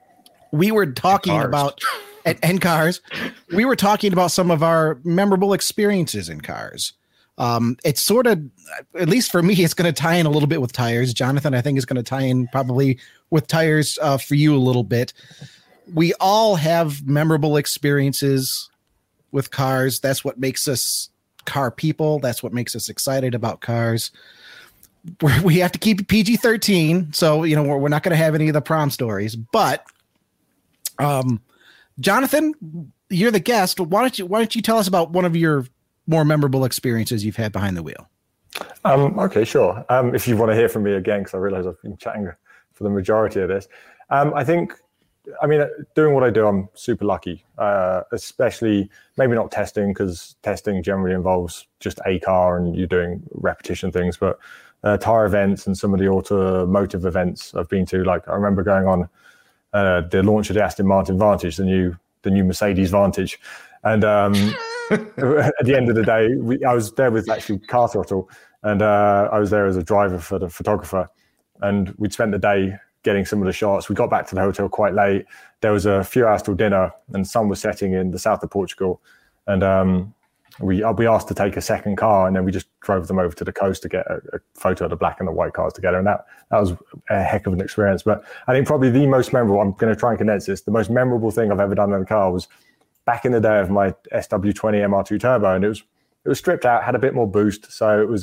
we were talking about and cars. We were talking about some of our memorable experiences in cars. It's sort of, at least for me, it's going to tie in a little bit with tires. Jonathan, I think, is going to tie in probably with tires for you a little bit. We all have memorable experiences with cars. That's what makes us car people. That's what makes us excited about cars. we have to keep it PG-13, so we're not going to have any of the prom stories. But, Jonathan, you're the guest. Why don't you tell us about one of your more memorable experiences you've had behind the wheel? Okay, sure. If you want to hear from me again, because I realize I've been chatting for the majority of this. Doing what I do, I'm super lucky, especially maybe not testing, because testing generally involves just a car and you're doing repetition things, but tire events and some of the automotive events I've been to. Like I remember going on the launch of the Aston Martin Vantage, the new Mercedes Vantage. And at the end of the day, I was there with actually Car Throttle, and I was there as a driver for the photographer, and we'd spent the day getting some of the shots. We got back to the hotel quite late. There was a few hours till dinner, and sun was setting in the south of Portugal. And we asked to take a second car, and then we just drove them over to the coast to get a photo of the black and the white cars together. And that was a heck of an experience. But I think probably the most memorable, I'm going to try and condense this, the most memorable thing I've ever done in a car was back in the day of my SW20 MR2 Turbo, and it was stripped out, had a bit more boost, so it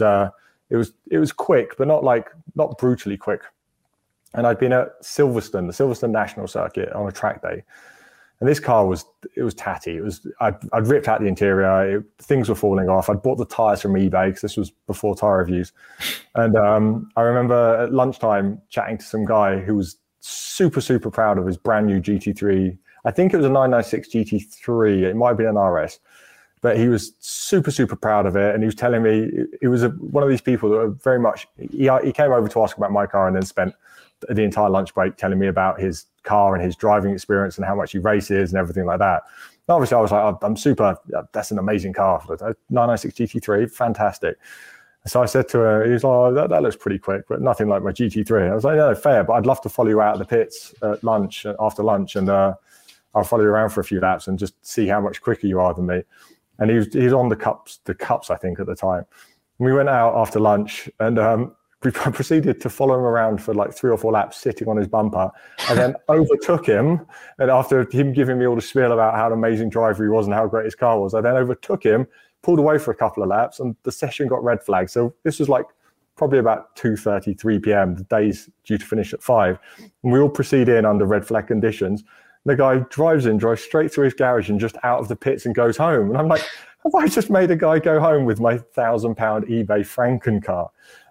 was quick, but not brutally quick. And I'd been at Silverstone, the Silverstone National Circuit, on a track day, and this car was tatty. I'd ripped out the interior, things were falling off. I'd bought the tires from eBay because this was before tire reviews, and I remember at lunchtime chatting to some guy who was super, super proud of his brand new GT3. I think it was a 996 GT3. It might have been an RS, but he was super, super proud of it. And he was telling me it was one of these people that were very much, he came over to ask about my car and then spent the entire lunch break telling me about his car and his driving experience and how much he races and everything like that. And obviously I was like, I'm super, that's an amazing car. 996 GT3, fantastic. So I said to her, he was like, oh, that looks pretty quick, but nothing like my GT3. I was like, no, fair, but I'd love to follow you out of the pits at lunch, after lunch, and I'll follow you around for a few laps and just see how much quicker you are than me. And he was on the cups, I think, at the time. And we went out after lunch, and we proceeded to follow him around for like 3 or 4 laps, sitting on his bumper, and then overtook him. And after him giving me all the spiel about how an amazing driver he was and how great his car was, I then overtook him, pulled away for a couple of laps, and the session got red flagged. So this was like probably about 2:30, 3 p.m. The day's due to finish at 5. And we all proceed in under red flag conditions. The guy drives straight through his garage and just out of the pits and goes home. And I'm like, have I just made a guy go home with my £1,000 eBay Franken car?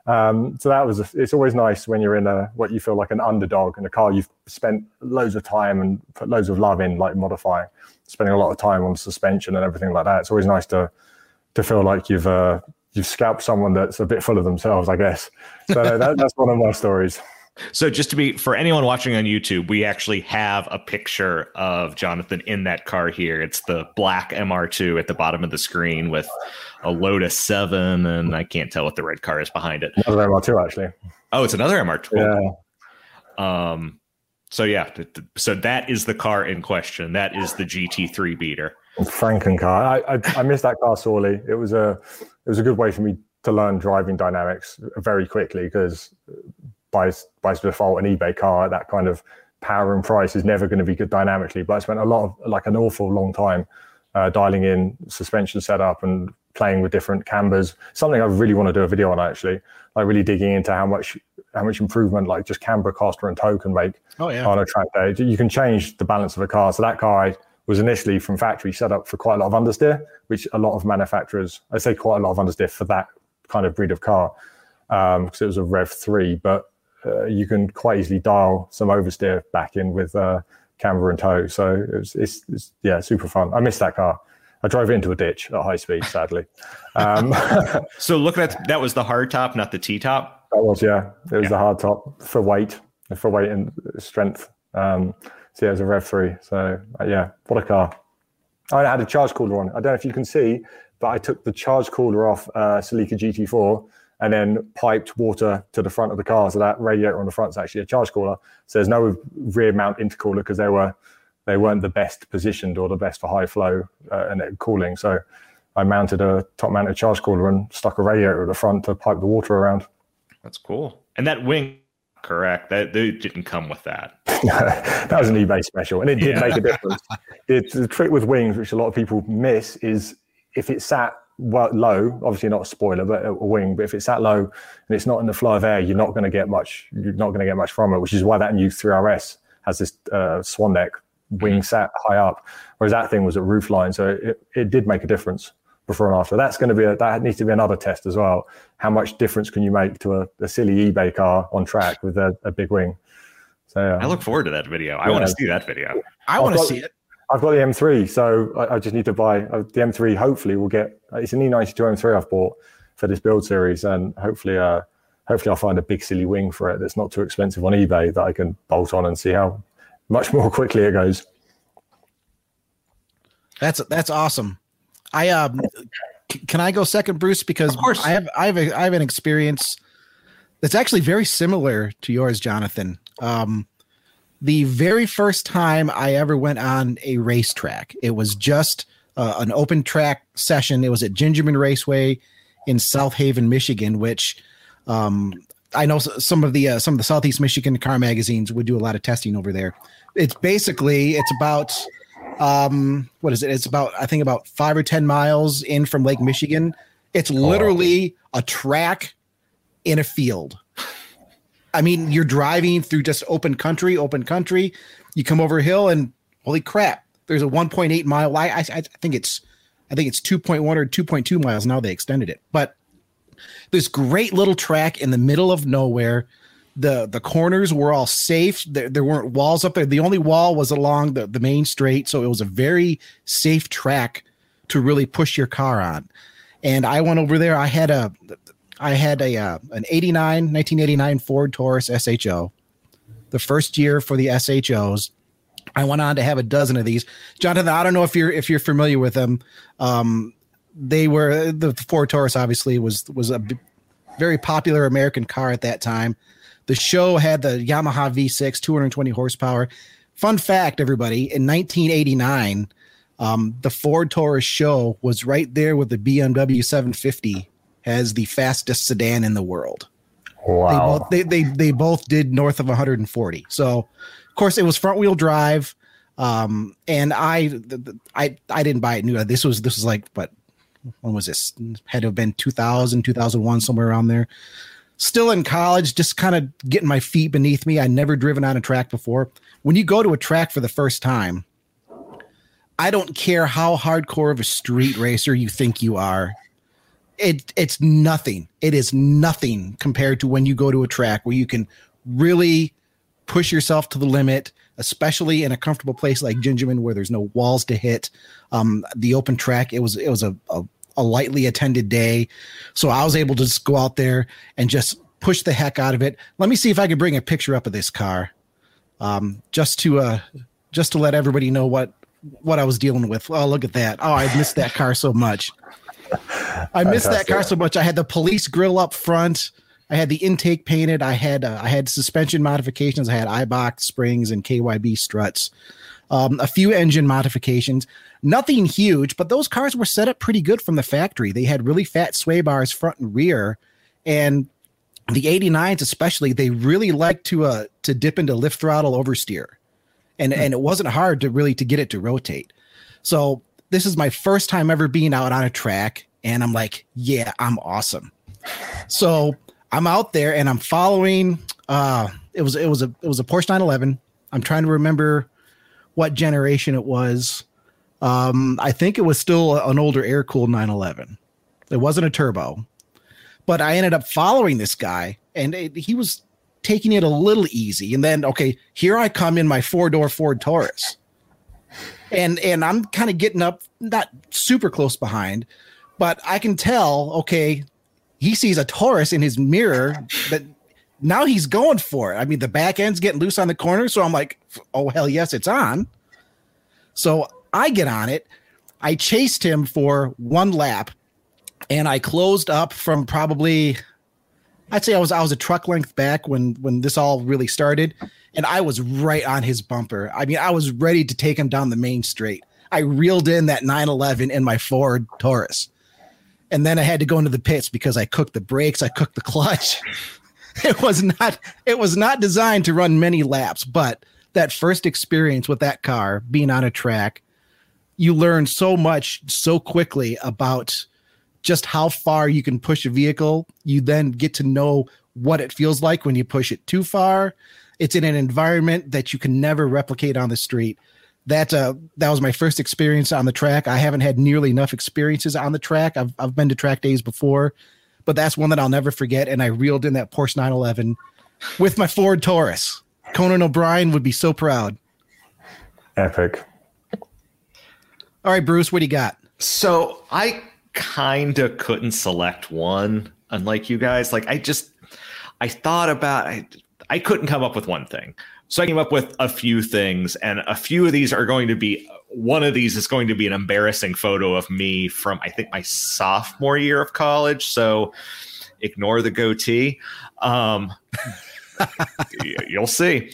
So it's always nice when you're in what you feel like an underdog in a car you've spent loads of time and put loads of love in, like modifying, spending a lot of time on suspension and everything like that. It's always nice to feel like you've scalped someone that's a bit full of themselves, I guess. So that's one of my stories. So for anyone watching on YouTube, we actually have a picture of Jonathan in that car here. It's the black MR2 at the bottom of the screen with a Lotus 7, and I can't tell what the red car is behind it. Another MR2, actually. Oh, it's another MR2. Yeah. So that is the car in question. That is the GT3 beater. Franken car. I missed that car sorely. It was a good way for me to learn driving dynamics very quickly, because by default, an eBay car at that kind of power and price is never going to be good dynamically. But I spent an awful long time dialing in suspension setup and playing with different cambers. Something I really want to do a video on, actually, like really digging into how much improvement like just camber, caster, and toe can make on a track day. You can change the balance of a car. So that car was initially from factory set up for quite a lot of understeer, which a lot of manufacturers, I say quite a lot of understeer for that kind of breed of car, because it was a Rev 3, but you can quite easily dial some oversteer back in with camber and toe. So it's super fun. I missed that car. I drove into a ditch at high speed, sadly. So looking at that was the hard top, not the T-top? That was, yeah. It was the hard top for weight and strength. So yeah, it was a Rev 3. So what a car. I had a charge cooler on. I don't know if you can see, but I took the charge cooler off Celica GT4 and then piped water to the front of the car. So that radiator on the front is actually a charge cooler. So there's no rear mount intercooler because they weren't the best positioned or the best for high flow and cooling. So I mounted a top mounted charge cooler and stuck a radiator at the front to pipe the water around. That's cool. And that wing, correct? They didn't come with that. That was an eBay special, and it did make a difference. The trick with wings, which a lot of people miss, is if it sat low, obviously not a spoiler, but a wing. But if it's that low and it's not in the flow of air, you're not going to get much. You're not going to get much from it, which is why that new 3RS has this swan deck wing sat high up, whereas that thing was at roof line. So it did make a difference before and after. That's going to be that needs to be another test as well. How much difference can you make to a silly eBay car on track with a big wing? So I look forward to that video. I want to see that video. I want to see it. I've got the M3, so I just need to buy the M3. Hopefully, we'll get. It's an E92 M3 I've bought for this build series, and hopefully I'll find a big silly wing for it that's not too expensive on eBay that I can bolt on and see how much more quickly it goes. That's awesome. Can I go second, Bruce? Because of course. I have an experience that's actually very similar to yours, Jonathan. The very first time I ever went on a racetrack, it was just an open track session. It was at Gingerman Raceway in South Haven, Michigan, which I know some of the Southeast Michigan car magazines would do a lot of testing over there. It's about what is it? It's about 5 or 10 miles in from Lake Michigan. It's literally a track in a field. I mean, you're driving through just open country. You come over a hill and holy crap, there's a 1.8 mile line. I think it's 2.1 or 2.2 miles. Now they extended it, but this great little track in the middle of nowhere. The corners were all safe. There weren't walls up there. The only wall was along the main straight. So it was a very safe track to really push your car on. And I went over there. I had an 1989 Ford Taurus SHO. The first year for the SHOs, I went on to have a dozen of these. Jonathan, I don't know if you're familiar with them. They were the Ford Taurus. Obviously, was a very popular American car at that time. The show had the Yamaha V6, 220 horsepower. Fun fact, everybody, in 1989, the Ford Taurus show was right there with the BMW 750 as the fastest sedan in the world. Wow. They both did north of 140. So, of course, it was front wheel drive. And I didn't buy it new. This was like, what, when was this? Had to have been 2000, 2001, somewhere around there. Still in college, just kind of getting my feet beneath me. I'd never driven on a track before. When you go to a track for the first time, I don't care how hardcore of a street racer you think you are. It's nothing. It is nothing compared to when you go to a track where you can really push yourself to the limit, especially in a comfortable place like Gingerman where there's no walls to hit. The open track, it was a lightly attended day. So I was able to just go out there and just push the heck out of it. Let me see if I can bring a picture up of this car. Just to let everybody know what I was dealing with. Oh, look at that. Oh, I missed that car so much. I missed that car so much. I had the police grill up front. I had the intake painted. I had suspension modifications. I had iBox springs and KYB struts. A few engine modifications. Nothing huge, but those cars were set up pretty good from the factory. They had really fat sway bars front and rear, and the 89s especially, they really like to dip into lift throttle oversteer, and it wasn't hard to get it to rotate. So this is my first time ever being out on a track, and I'm like, yeah, I'm awesome. So I'm out there and I'm following. It was a Porsche 911. I'm trying to remember what generation it was. I think it was still an older air-cooled 911. It wasn't a turbo, but I ended up following this guy, and he was taking it a little easy. And then, okay, here I come in my 4-door Ford Taurus, and I'm kind of getting up, not super close behind, but I can tell, okay, he sees a Taurus in his mirror, but now he's going for it. I mean, the back end's getting loose on the corner, so I'm like, oh, hell yes, it's on. So I get on it. I chased him for one lap, and I closed up from probably, I'd say I was a truck length back when this all really started, and I was right on his bumper. I mean, I was ready to take him down the main straight. I reeled in that 911 in my Ford Taurus, and then I had to go into the pits because I cooked the brakes, I cooked the clutch. It was not designed to run many laps, but that first experience with that car being on a track, you learn so much so quickly about just how far you can push a vehicle. You then get to know what it feels like when you push it too far. It's in an environment that you can never replicate on the street. That was my first experience on the track. I haven't had nearly enough experiences on the track. I've been to track days before, but that's one that I'll never forget. And I reeled in that Porsche 911 with my Ford Taurus. Conan O'Brien would be so proud. Epic. All right, Bruce, what do you got? So I kind of couldn't select one, unlike you guys. Like I thought about, I couldn't come up with one thing. So I came up with a few things, and a few of these are going to be, one of these is going to be an embarrassing photo of me from, I think, my sophomore year of college. So ignore the goatee. You'll see.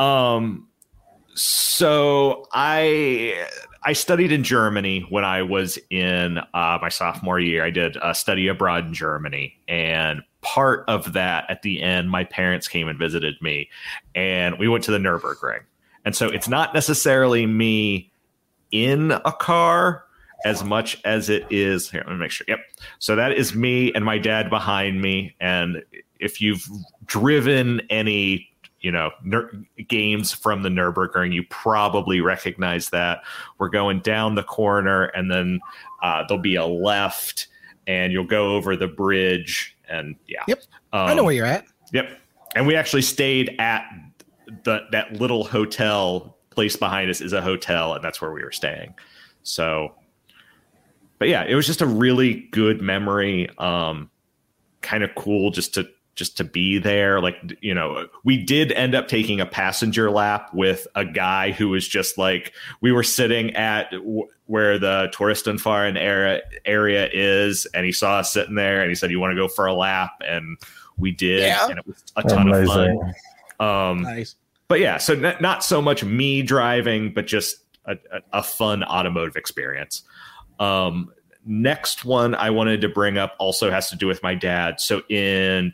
So I studied in Germany when I was in my sophomore year. I did a study abroad in Germany, and part of that, at the end, my parents came and visited me, and we went to the Nürburgring. And so it's not necessarily me in a car as much as it is here. Let me make sure. Yep. So that is me and my dad behind me. And if you've driven any, games from the Nürburgring, you probably recognize that. We're going down the corner, and then there'll be a left, and you'll go over the bridge. And yeah. Yep. I know where you're at. Yep. And we actually stayed at that little hotel. Place behind us is a hotel, and that's where we were staying. So, but yeah, it was just a really good memory. Kind of cool just to be there. Like, we did end up taking a passenger lap with a guy who was just like, we were sitting at where the Touristenfahren area is, and he saw us sitting there, and he said, "You want to go for a lap?" And we did, and it was a ton of fun. Nice. But yeah, so not so much me driving, but just a fun automotive experience. Next one I wanted to bring up also has to do with my dad. So in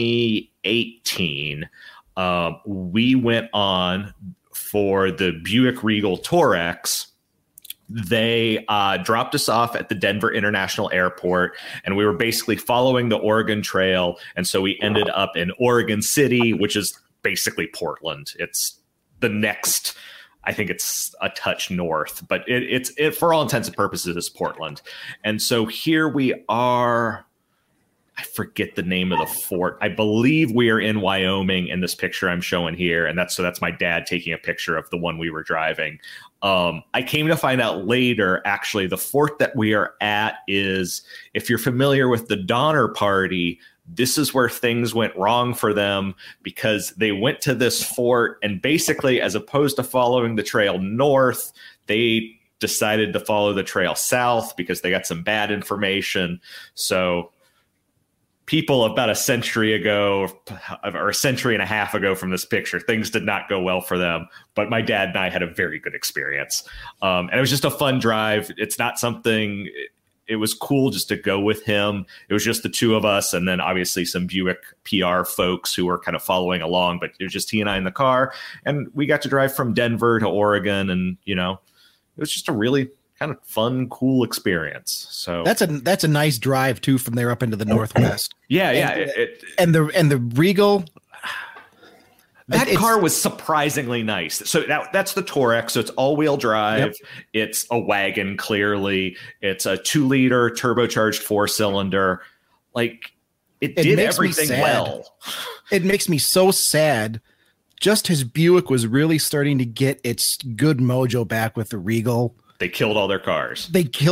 2018, we went on for the Buick Regal Tourex. They dropped us off at the Denver International Airport, and we were basically following the Oregon Trail. And so we ended up in Oregon City, which is basically Portland. It's the next, I think it's a touch north, but it for all intents and purposes is Portland. And so here we are. I forget the name of the fort. I believe we are in Wyoming in this picture I'm showing here. And that's my dad taking a picture of the one we were driving. I came to find out later, actually, the fort that we are at is, if you're familiar with the Donner Party, this is where things went wrong for them, because they went to this fort, and basically, as opposed to following the trail north, they decided to follow the trail south because they got some bad information. So people about a century ago, or a century and a half ago from this picture, things did not go well for them. But my dad and I had a very good experience. And it was just a fun drive. It's not something... It was cool just to go with him. It was just the two of us, and then obviously some Buick PR folks who were kind of following along, but it was just he and I in the car, and we got to drive from Denver to Oregon, and it was just a really kind of fun, cool experience. So that's a nice drive too, from there up into the Northwest. Yeah. And the Regal. That car was surprisingly nice. So that's the Touareg. So it's all-wheel drive. Yep. It's a wagon, clearly. It's a 2-liter turbocharged 4-cylinder. Like, it did everything well. It makes me so sad. Just as Buick was really starting to get its good mojo back with the Regal, they killed all their cars.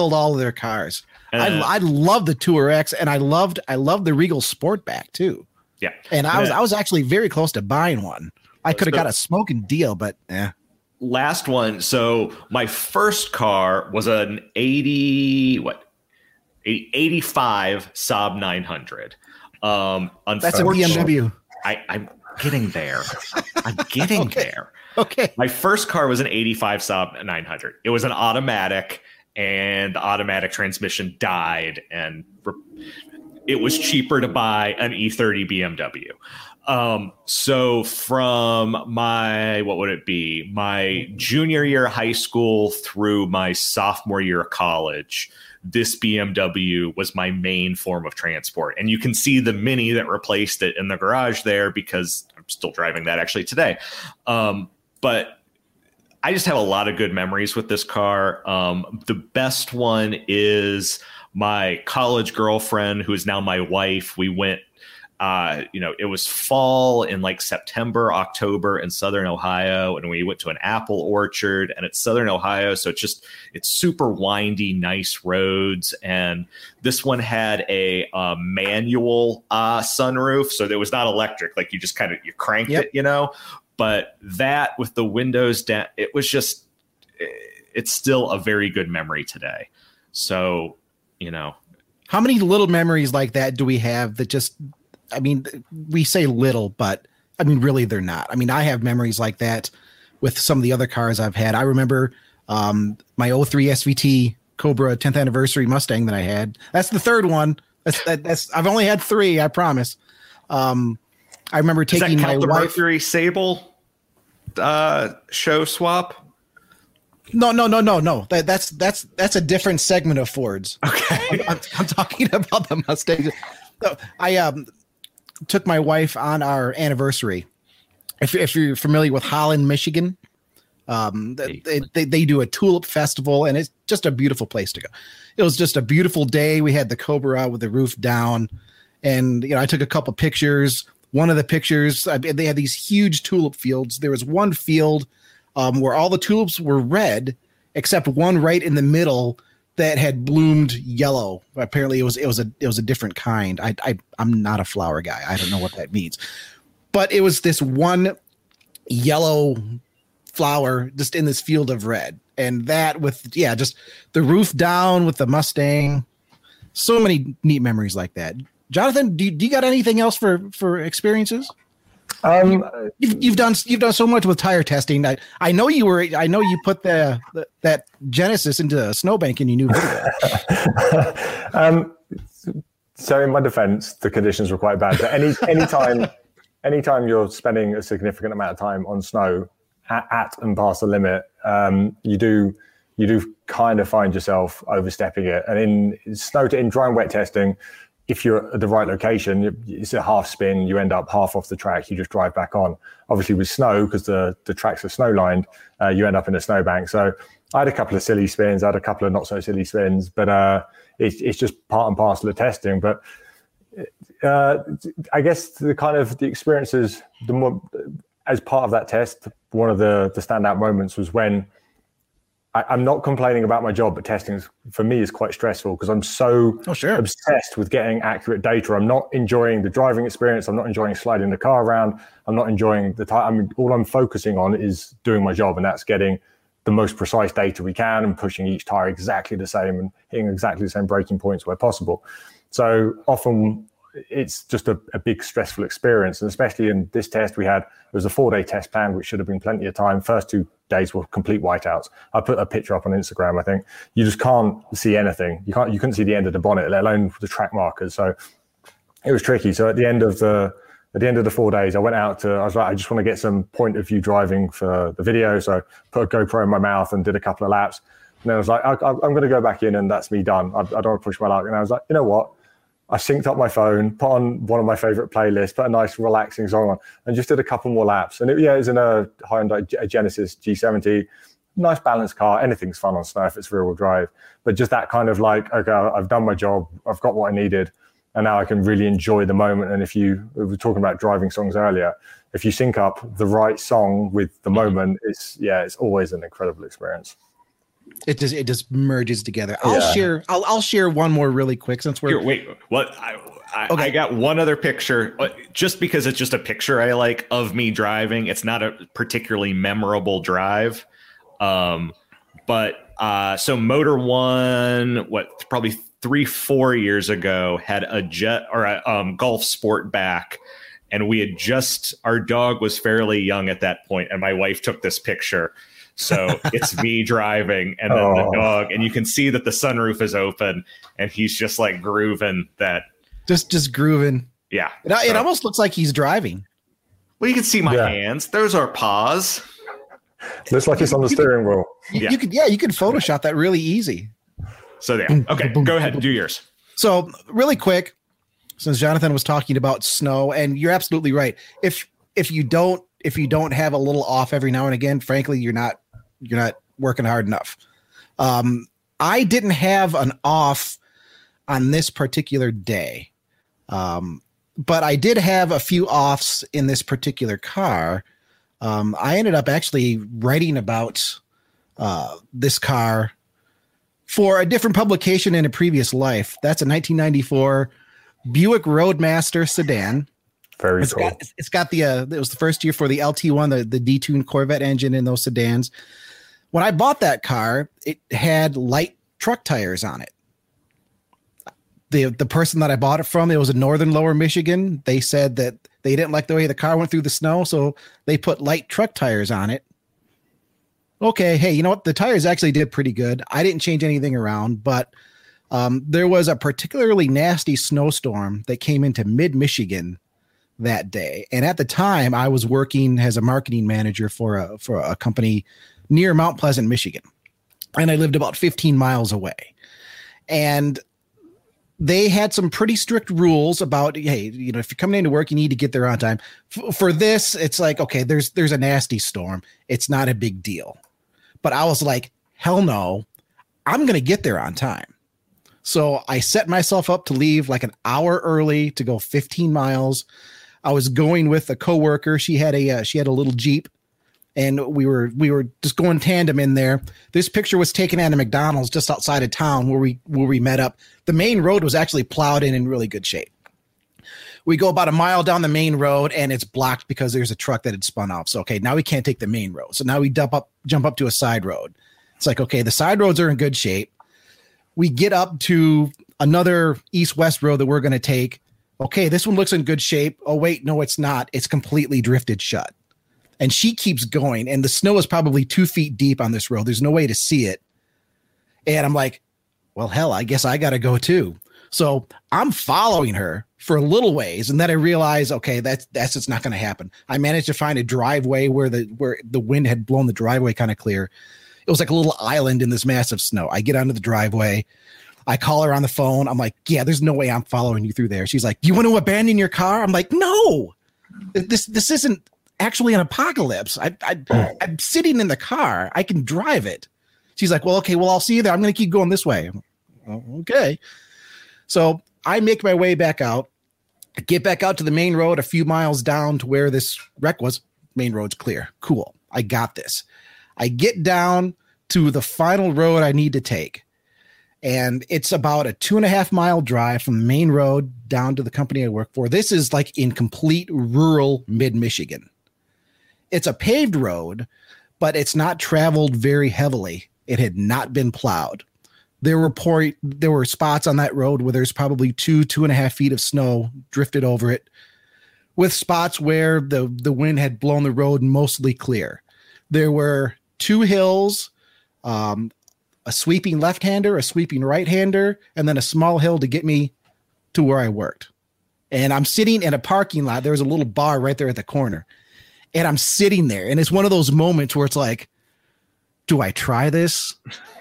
I love the Touareg, and I loved the Regal Sportback too. Yeah. And I was actually very close to buying one. I could have got a smoking deal, but yeah. Last one. So my first car was an 85 Saab 900. That's a BMW. I'm getting there. There. Okay. My first car was an 85 Saab 900. It was an automatic, and the automatic transmission died, and it was cheaper to buy an E30 BMW. So from my junior year of high school through my sophomore year of college, this BMW was my main form of transport. And you can see the Mini that replaced it in the garage there because I'm still driving that actually today. But I just have a lot of good memories with this car. The best one is my college girlfriend, who is now my wife. We went, it was fall in like September, October in Southern Ohio. And we went to an apple orchard, and it's Southern Ohio. So it's super windy, nice roads. And this one had a manual sunroof. So it was not electric. Like you cranked it, but that with the windows down, it's still a very good memory today. So, how many little memories like that do we have that we say little, but really they're not. I have memories like that with some of the other cars I've had. I remember my 03 SVT Cobra 10th anniversary Mustang that I had. That's the third one. That's I've only had 3, I promise. I remember taking my wife. Mercury Sable show swap. No. That's a different segment of Fords. Okay. I'm talking about the Mustang. So I took my wife on our anniversary. If you're familiar with Holland, Michigan, they do a tulip festival, and it's just a beautiful place to go. It was just a beautiful day. We had the Cobra with the roof down, and I took a couple pictures. One of the pictures, they had these huge tulip fields. There was one field where all the tulips were red, except one right in the middle that had bloomed yellow. Apparently, it was a different kind. I'm not a flower guy. I don't know what that means, but it was this one yellow flower just in this field of red, and that with just the roof down with the Mustang. So many neat memories like that. Jonathan, do you got anything else for experiences? You've done so much with tire testing. I know you put that Genesis into a snowbank in your new video. So in my defense, the conditions were quite bad. But anytime you're spending a significant amount of time on snow at and past the limit, you do kind of find yourself overstepping it. And in dry and wet testing, if you're at the right location, it's a half spin, you end up half off the track, you just drive back on. Obviously with snow, because the tracks are snow lined, you end up in a snowbank. So I had a couple of silly spins, I had a couple of not so silly spins, but it's just part and parcel of testing. But I guess the experiences, as part of that test, one of the standout moments was when I'm not complaining about my job, but testing for me is quite stressful because I'm so obsessed with getting accurate data. I'm not enjoying the driving experience. I'm not enjoying sliding the car around. I'm not enjoying the tire. All I'm focusing on is doing my job, and that's getting the most precise data we can and pushing each tire exactly the same and hitting exactly the same braking points where possible. So often it's just a big stressful experience. And especially in this test, it was a 4-day test plan, which should have been plenty of time. First 2 days were complete whiteouts. I put a picture up on Instagram. I think you just can't see anything. You couldn't see the end of the bonnet, let alone the track markers. So it was tricky. So at the end of the 4 days, I went out I was like, I just want to get some point of view driving for the video. So I put a GoPro in my mouth and did a couple of laps. And then I was like, I'm going to go back in and that's me done. I don't want to push my luck. And I was like, you know what? I synced up my phone, put on one of my favorite playlists, put a nice relaxing song on, and just did a couple more laps. And it was in a Hyundai Genesis G70, nice balanced car. Anything's fun on snow if it's rear-wheel drive. But just that kind of like, okay, I've done my job, I've got what I needed, and now I can really enjoy the moment. And we were talking about driving songs earlier, if you sync up the right song with the moment, it's always an incredible experience. It just merges together. I'll share one more really quick since we're wait. What? I got one other picture, just because it's just a picture I like of me driving. It's not a particularly memorable drive, but so Motor One, probably 3-4 years ago, had a Jet or a Golf Sportback, and our dog was fairly young at that point, and my wife took this picture. So it's me driving and then the dog, and you can see that the sunroof is open and he's just like grooving that. Just grooving. Yeah. It almost looks like he's driving. Well, you can see my hands. Those are paws. Looks like it's on the steering wheel. You could Photoshop that really easy. So there. Okay, go ahead and do yours. So really quick, since Jonathan was talking about snow, and you're absolutely right. If you don't have a little off every now and again, frankly, you're not working hard enough. I didn't have an off on this particular day, but I did have a few offs in this particular car. I ended up actually writing about this car for a different publication in a previous life. That's a 1994 Buick Roadmaster sedan. Very cool. It's got the it was the first year for the LT1, the detuned Corvette engine in those sedans. When I bought that car, it had light truck tires on it. The person that I bought it from, it was in northern Lower Michigan. They said that they didn't like the way the car went through the snow, so they put light truck tires on it. Okay, hey, you know what? The tires actually did pretty good. I didn't change anything around, but there was a particularly nasty snowstorm that came into mid-Michigan that day. And at the time, I was working as a marketing manager for a company near Mount Pleasant, Michigan. And I lived about 15 miles away. And they had some pretty strict rules about, hey, you know, if you're coming into work, you need to get there on time. For this, it's like, okay, there's a nasty storm. It's not a big deal. But I was like, hell no, I'm going to get there on time. So I set myself up to leave like an hour early to go 15 miles. I was going with a coworker. She had a little Jeep, and we were just going tandem in there. This picture was taken at a McDonald's just outside of town where we met up. The main road was actually plowed in really good shape. We go about a mile down the main road, and it's blocked because there's a truck that had spun off. So, okay, now we can't take the main road. So now we jump up to a side road. It's like, okay, the side roads are in good shape. We get up to another east-west road that we're going to take. Okay, this one looks in good shape. Oh, wait, no, it's not. It's completely drifted shut. And she keeps going, and the snow is probably 2 feet deep on this road. There's no way to see it. And I'm like, well, hell, I guess I got to go too. So I'm following her for a little ways, and then I realize, okay, that's just not going to happen. I managed to find a driveway where the wind had blown the driveway kind of clear. It was like a little island in this massive snow. I get onto the driveway. I call her on the phone. I'm like, yeah, there's no way I'm following you through there. She's like, you want to abandon your car? I'm like, no, this isn't actually an apocalypse. I'm sitting in the car. I can drive it. She's like, well, okay, well, I'll see you there. I'm going to keep going this way. Oh, okay. So I make my way back out. I get back out to the main road a few miles down to where this wreck was. Main road's clear. Cool. I got this. I get down to the final road I need to take. And it's about a 2.5 mile drive from the main road down to the company I work for. This is like in complete rural mid-Michigan. It's a paved road, but it's not traveled very heavily. It had not been plowed. There were spots on that road where there's probably 2.5 feet of snow drifted over it, with spots where the wind had blown the road mostly clear. There were 2 hills, a sweeping left-hander, a sweeping right-hander, and then a small hill to get me to where I worked. And I'm sitting in a parking lot. There was a little bar right there at the corner. And I'm sitting there. And it's one of those moments where it's like, do I try this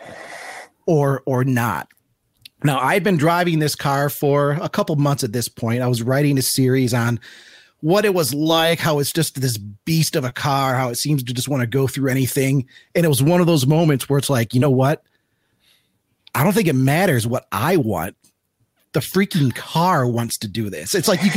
or not? Now, I've been driving this car for a couple months at this point. I was writing a series on what it was like, how it's just this beast of a car, how it seems to just want to go through anything. And it was one of those moments where it's like, you know what? I don't think it matters what I want. The freaking car wants to do this. It's like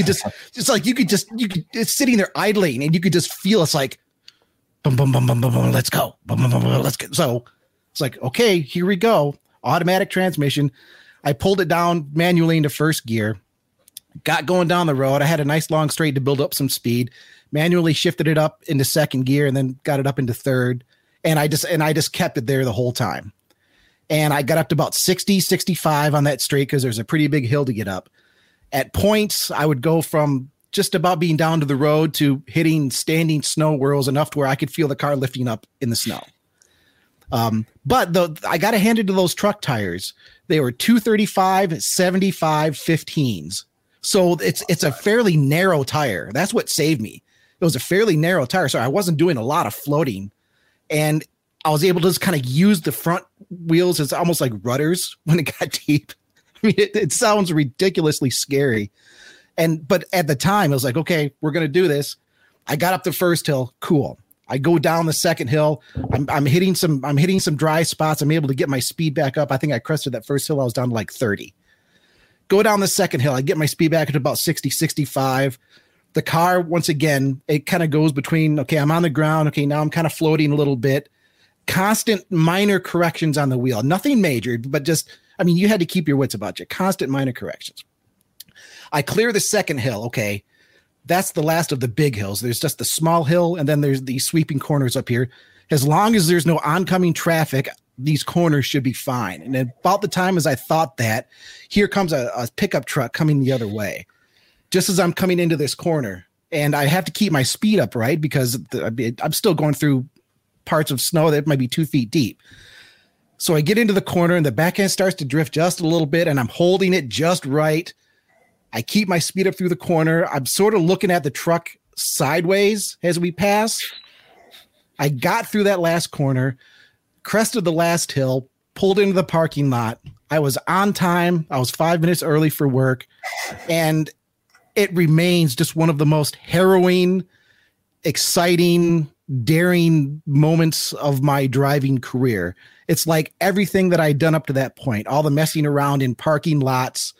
it's sitting there idling and you could just feel it's like, boom, boom, boom, boom, boom, boom, let's go. Boom, boom, boom, boom, let's go. So it's like, okay, here we go. Automatic transmission. I pulled it down manually into first gear, got going down the road. I had a nice long straight to build up some speed, manually shifted it up into second gear and then got it up into third. And I just kept it there the whole time. And I got up to about 60, 65 on that straight because there's a pretty big hill to get up. At points, I would go from just about being down to the road to hitting standing snow whirls enough to where I could feel the car lifting up in the snow. But I got to hand it to those truck tires. They were 235, 75, 15s. So it's a fairly narrow tire. That's what saved me. was a fairly narrow tire, so I wasn't doing a lot of floating, and I was able to just kind of use the front wheels as almost like rudders when it got deep. I mean, it sounds ridiculously scary. But at the time I was like, okay, we're going to do this. I got up the first hill. Cool. I go down the second hill. I'm hitting some dry spots. I'm able to get my speed back up. I think I crested that first hill. I was down to like 30. Go down the second hill. I get my speed back at about 60, 65. The car, once again, it kind of goes between, okay, I'm on the ground. Okay, now I'm kind of floating a little bit. Constant minor corrections on the wheel. Nothing major, but just, I mean, you had to keep your wits about you. Constant minor corrections. I clear the second hill. Okay, that's the last of the big hills. There's just the small hill, and then there's these sweeping corners up here. As long as there's no oncoming traffic, these corners should be fine. And about the time as I thought that, here comes a pickup truck coming the other way. Just as I'm coming into this corner, and I have to keep my speed up, right? Because I'm still going through parts of snow that might be 2 feet deep. So I get into the corner and the back end starts to drift just a little bit, and I'm holding it just right. I keep my speed up through the corner. I'm sort of looking at the truck sideways as we pass. I got through that last corner, crested the last hill, pulled into the parking lot. I was on time. I was 5 minutes early for work, and it remains just one of the most harrowing, exciting, daring moments of my driving career. It's like everything that I'd done up to that point, all the messing around in parking lots,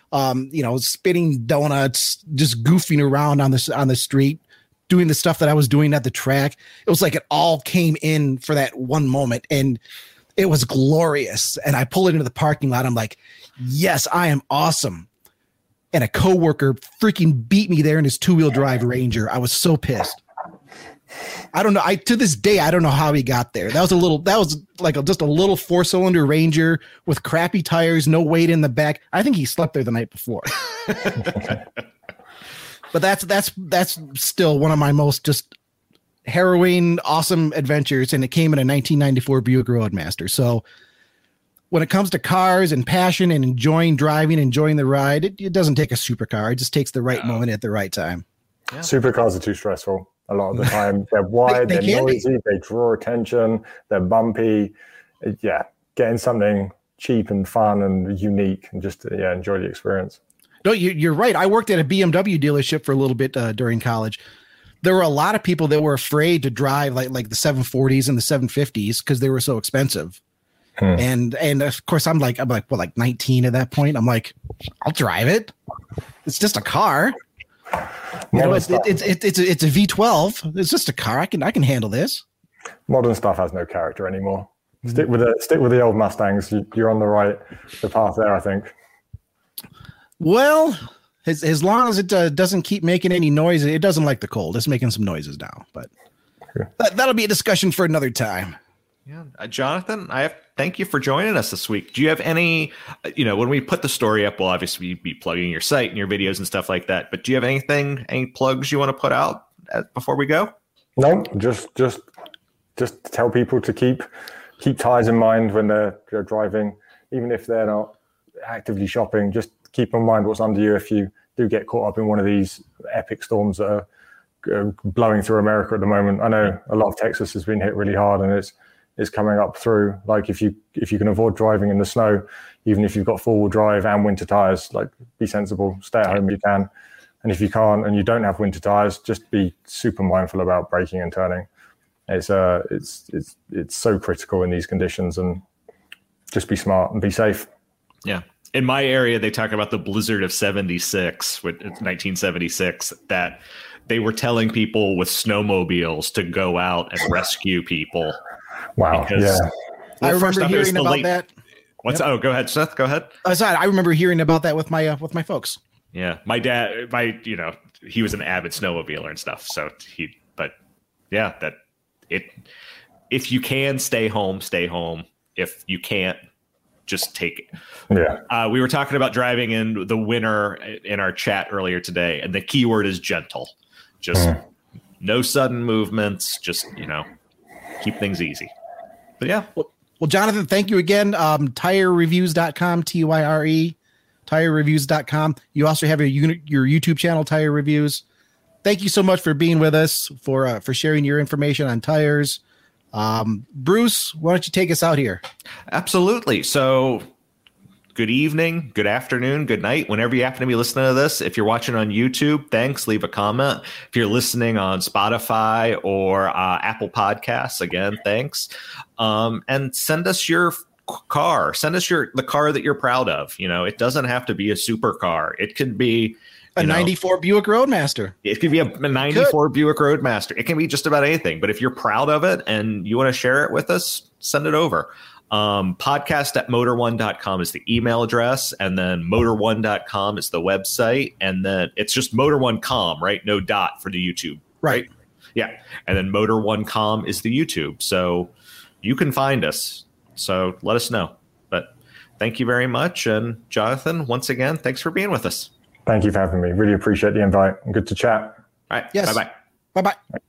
spitting donuts, just goofing around on the street, doing the stuff that I was doing at the track. It was like it all came in for that one moment, and it was glorious. And I pull it into the parking lot. I'm like, yes, I am awesome. And a coworker freaking beat me there in his 2-wheel drive Ranger. I was so pissed. I don't know. To this day, I don't know how he got there. That was like just a little 4-cylinder Ranger with crappy tires, no weight in the back. I think he slept there the night before. But that's still one of my most just harrowing, awesome adventures. And it came in a 1994 Buick Roadmaster. So when it comes to cars and passion and enjoying driving, enjoying the ride, it doesn't take a supercar. It just takes the right moment at the right time. Yeah. Supercars are too stressful. A lot of the time, they're wide, they're noisy, they draw attention, they're bumpy. Yeah, getting something cheap and fun and unique, and just enjoy the experience. No, you're right. I worked at a BMW dealership for a little bit during college. There were a lot of people that were afraid to drive like the 740s and the 750s because they were so expensive. And of course, I'm like 19 at that point. I'm like, I'll drive it. It's just a car. It's a V12. It's just a car. I can handle this. Modern stuff has no character anymore. Stick with the old Mustangs. You're on the path there, I think. Well, as long as it doesn't keep making any noise, it doesn't like the cold. It's making some noises now, but that'll be a discussion for another time. Yeah, Jonathan, thank you for joining us this week. Do you have any, when we put the story up, we'll obviously be plugging your site and your videos and stuff like that. But do you have any plugs you want to put out before we go? No, just tell people to keep tires in mind when they're driving, even if they're not actively shopping. Just keep in mind what's under you if you do get caught up in one of these epic storms that are blowing through America at the moment. I know a lot of Texas has been hit really hard, and it's coming up through. Like if you can avoid driving in the snow, even if you've got 4-wheel drive and winter tires, like be sensible, stay at home if you can. And if you can't and you don't have winter tires, just be super mindful about braking and turning. It's so critical in these conditions, and just be smart and be safe. Yeah. In my area, they talk about the blizzard of 76, with 1976, that they were telling people with snowmobiles to go out and rescue people. Wow. Because, I remember hearing about that. Yep. Oh, go ahead, Seth. Go ahead. I remember hearing about that with my folks. Yeah, my dad, he was an avid snowmobiler and stuff. So if you can stay home, stay home. If you can't, just take it. Yeah. We were talking about driving in the winter in our chat earlier today, and the key word is gentle. Just no sudden movements. Just keep things easy. But yeah. Well, Jonathan, thank you again. TireReviews.com, TYRE, TireReviews.com. You also have your YouTube channel, Tire Reviews. thank you so much for being with us, for sharing your information on tires. Bruce, why don't you take us out here? Absolutely. So good evening, good afternoon, good night, whenever you happen to be listening to this. If you're watching on YouTube, thanks. Leave a comment. If you're listening on Spotify or Apple Podcasts, again, thanks. And send us your car. Send us the car that you're proud of. It doesn't have to be a supercar. It could be a 94 Buick Roadmaster. It could be a 94 Buick Roadmaster. It can be just about anything. But if you're proud of it and you want to share it with us, send it over. Podcast@motor1.com is the email address. And then motor1.com is the website. And then it's just motor1.com, right? No dot for the YouTube. Right. Yeah. And then motor1.com is the YouTube. So you can find us. So let us know. But thank you very much. And Jonathan, once again, thanks for being with us. Thank you for having me. Really appreciate the invite. Good to chat. All right. Yes. Bye-bye. Bye-bye.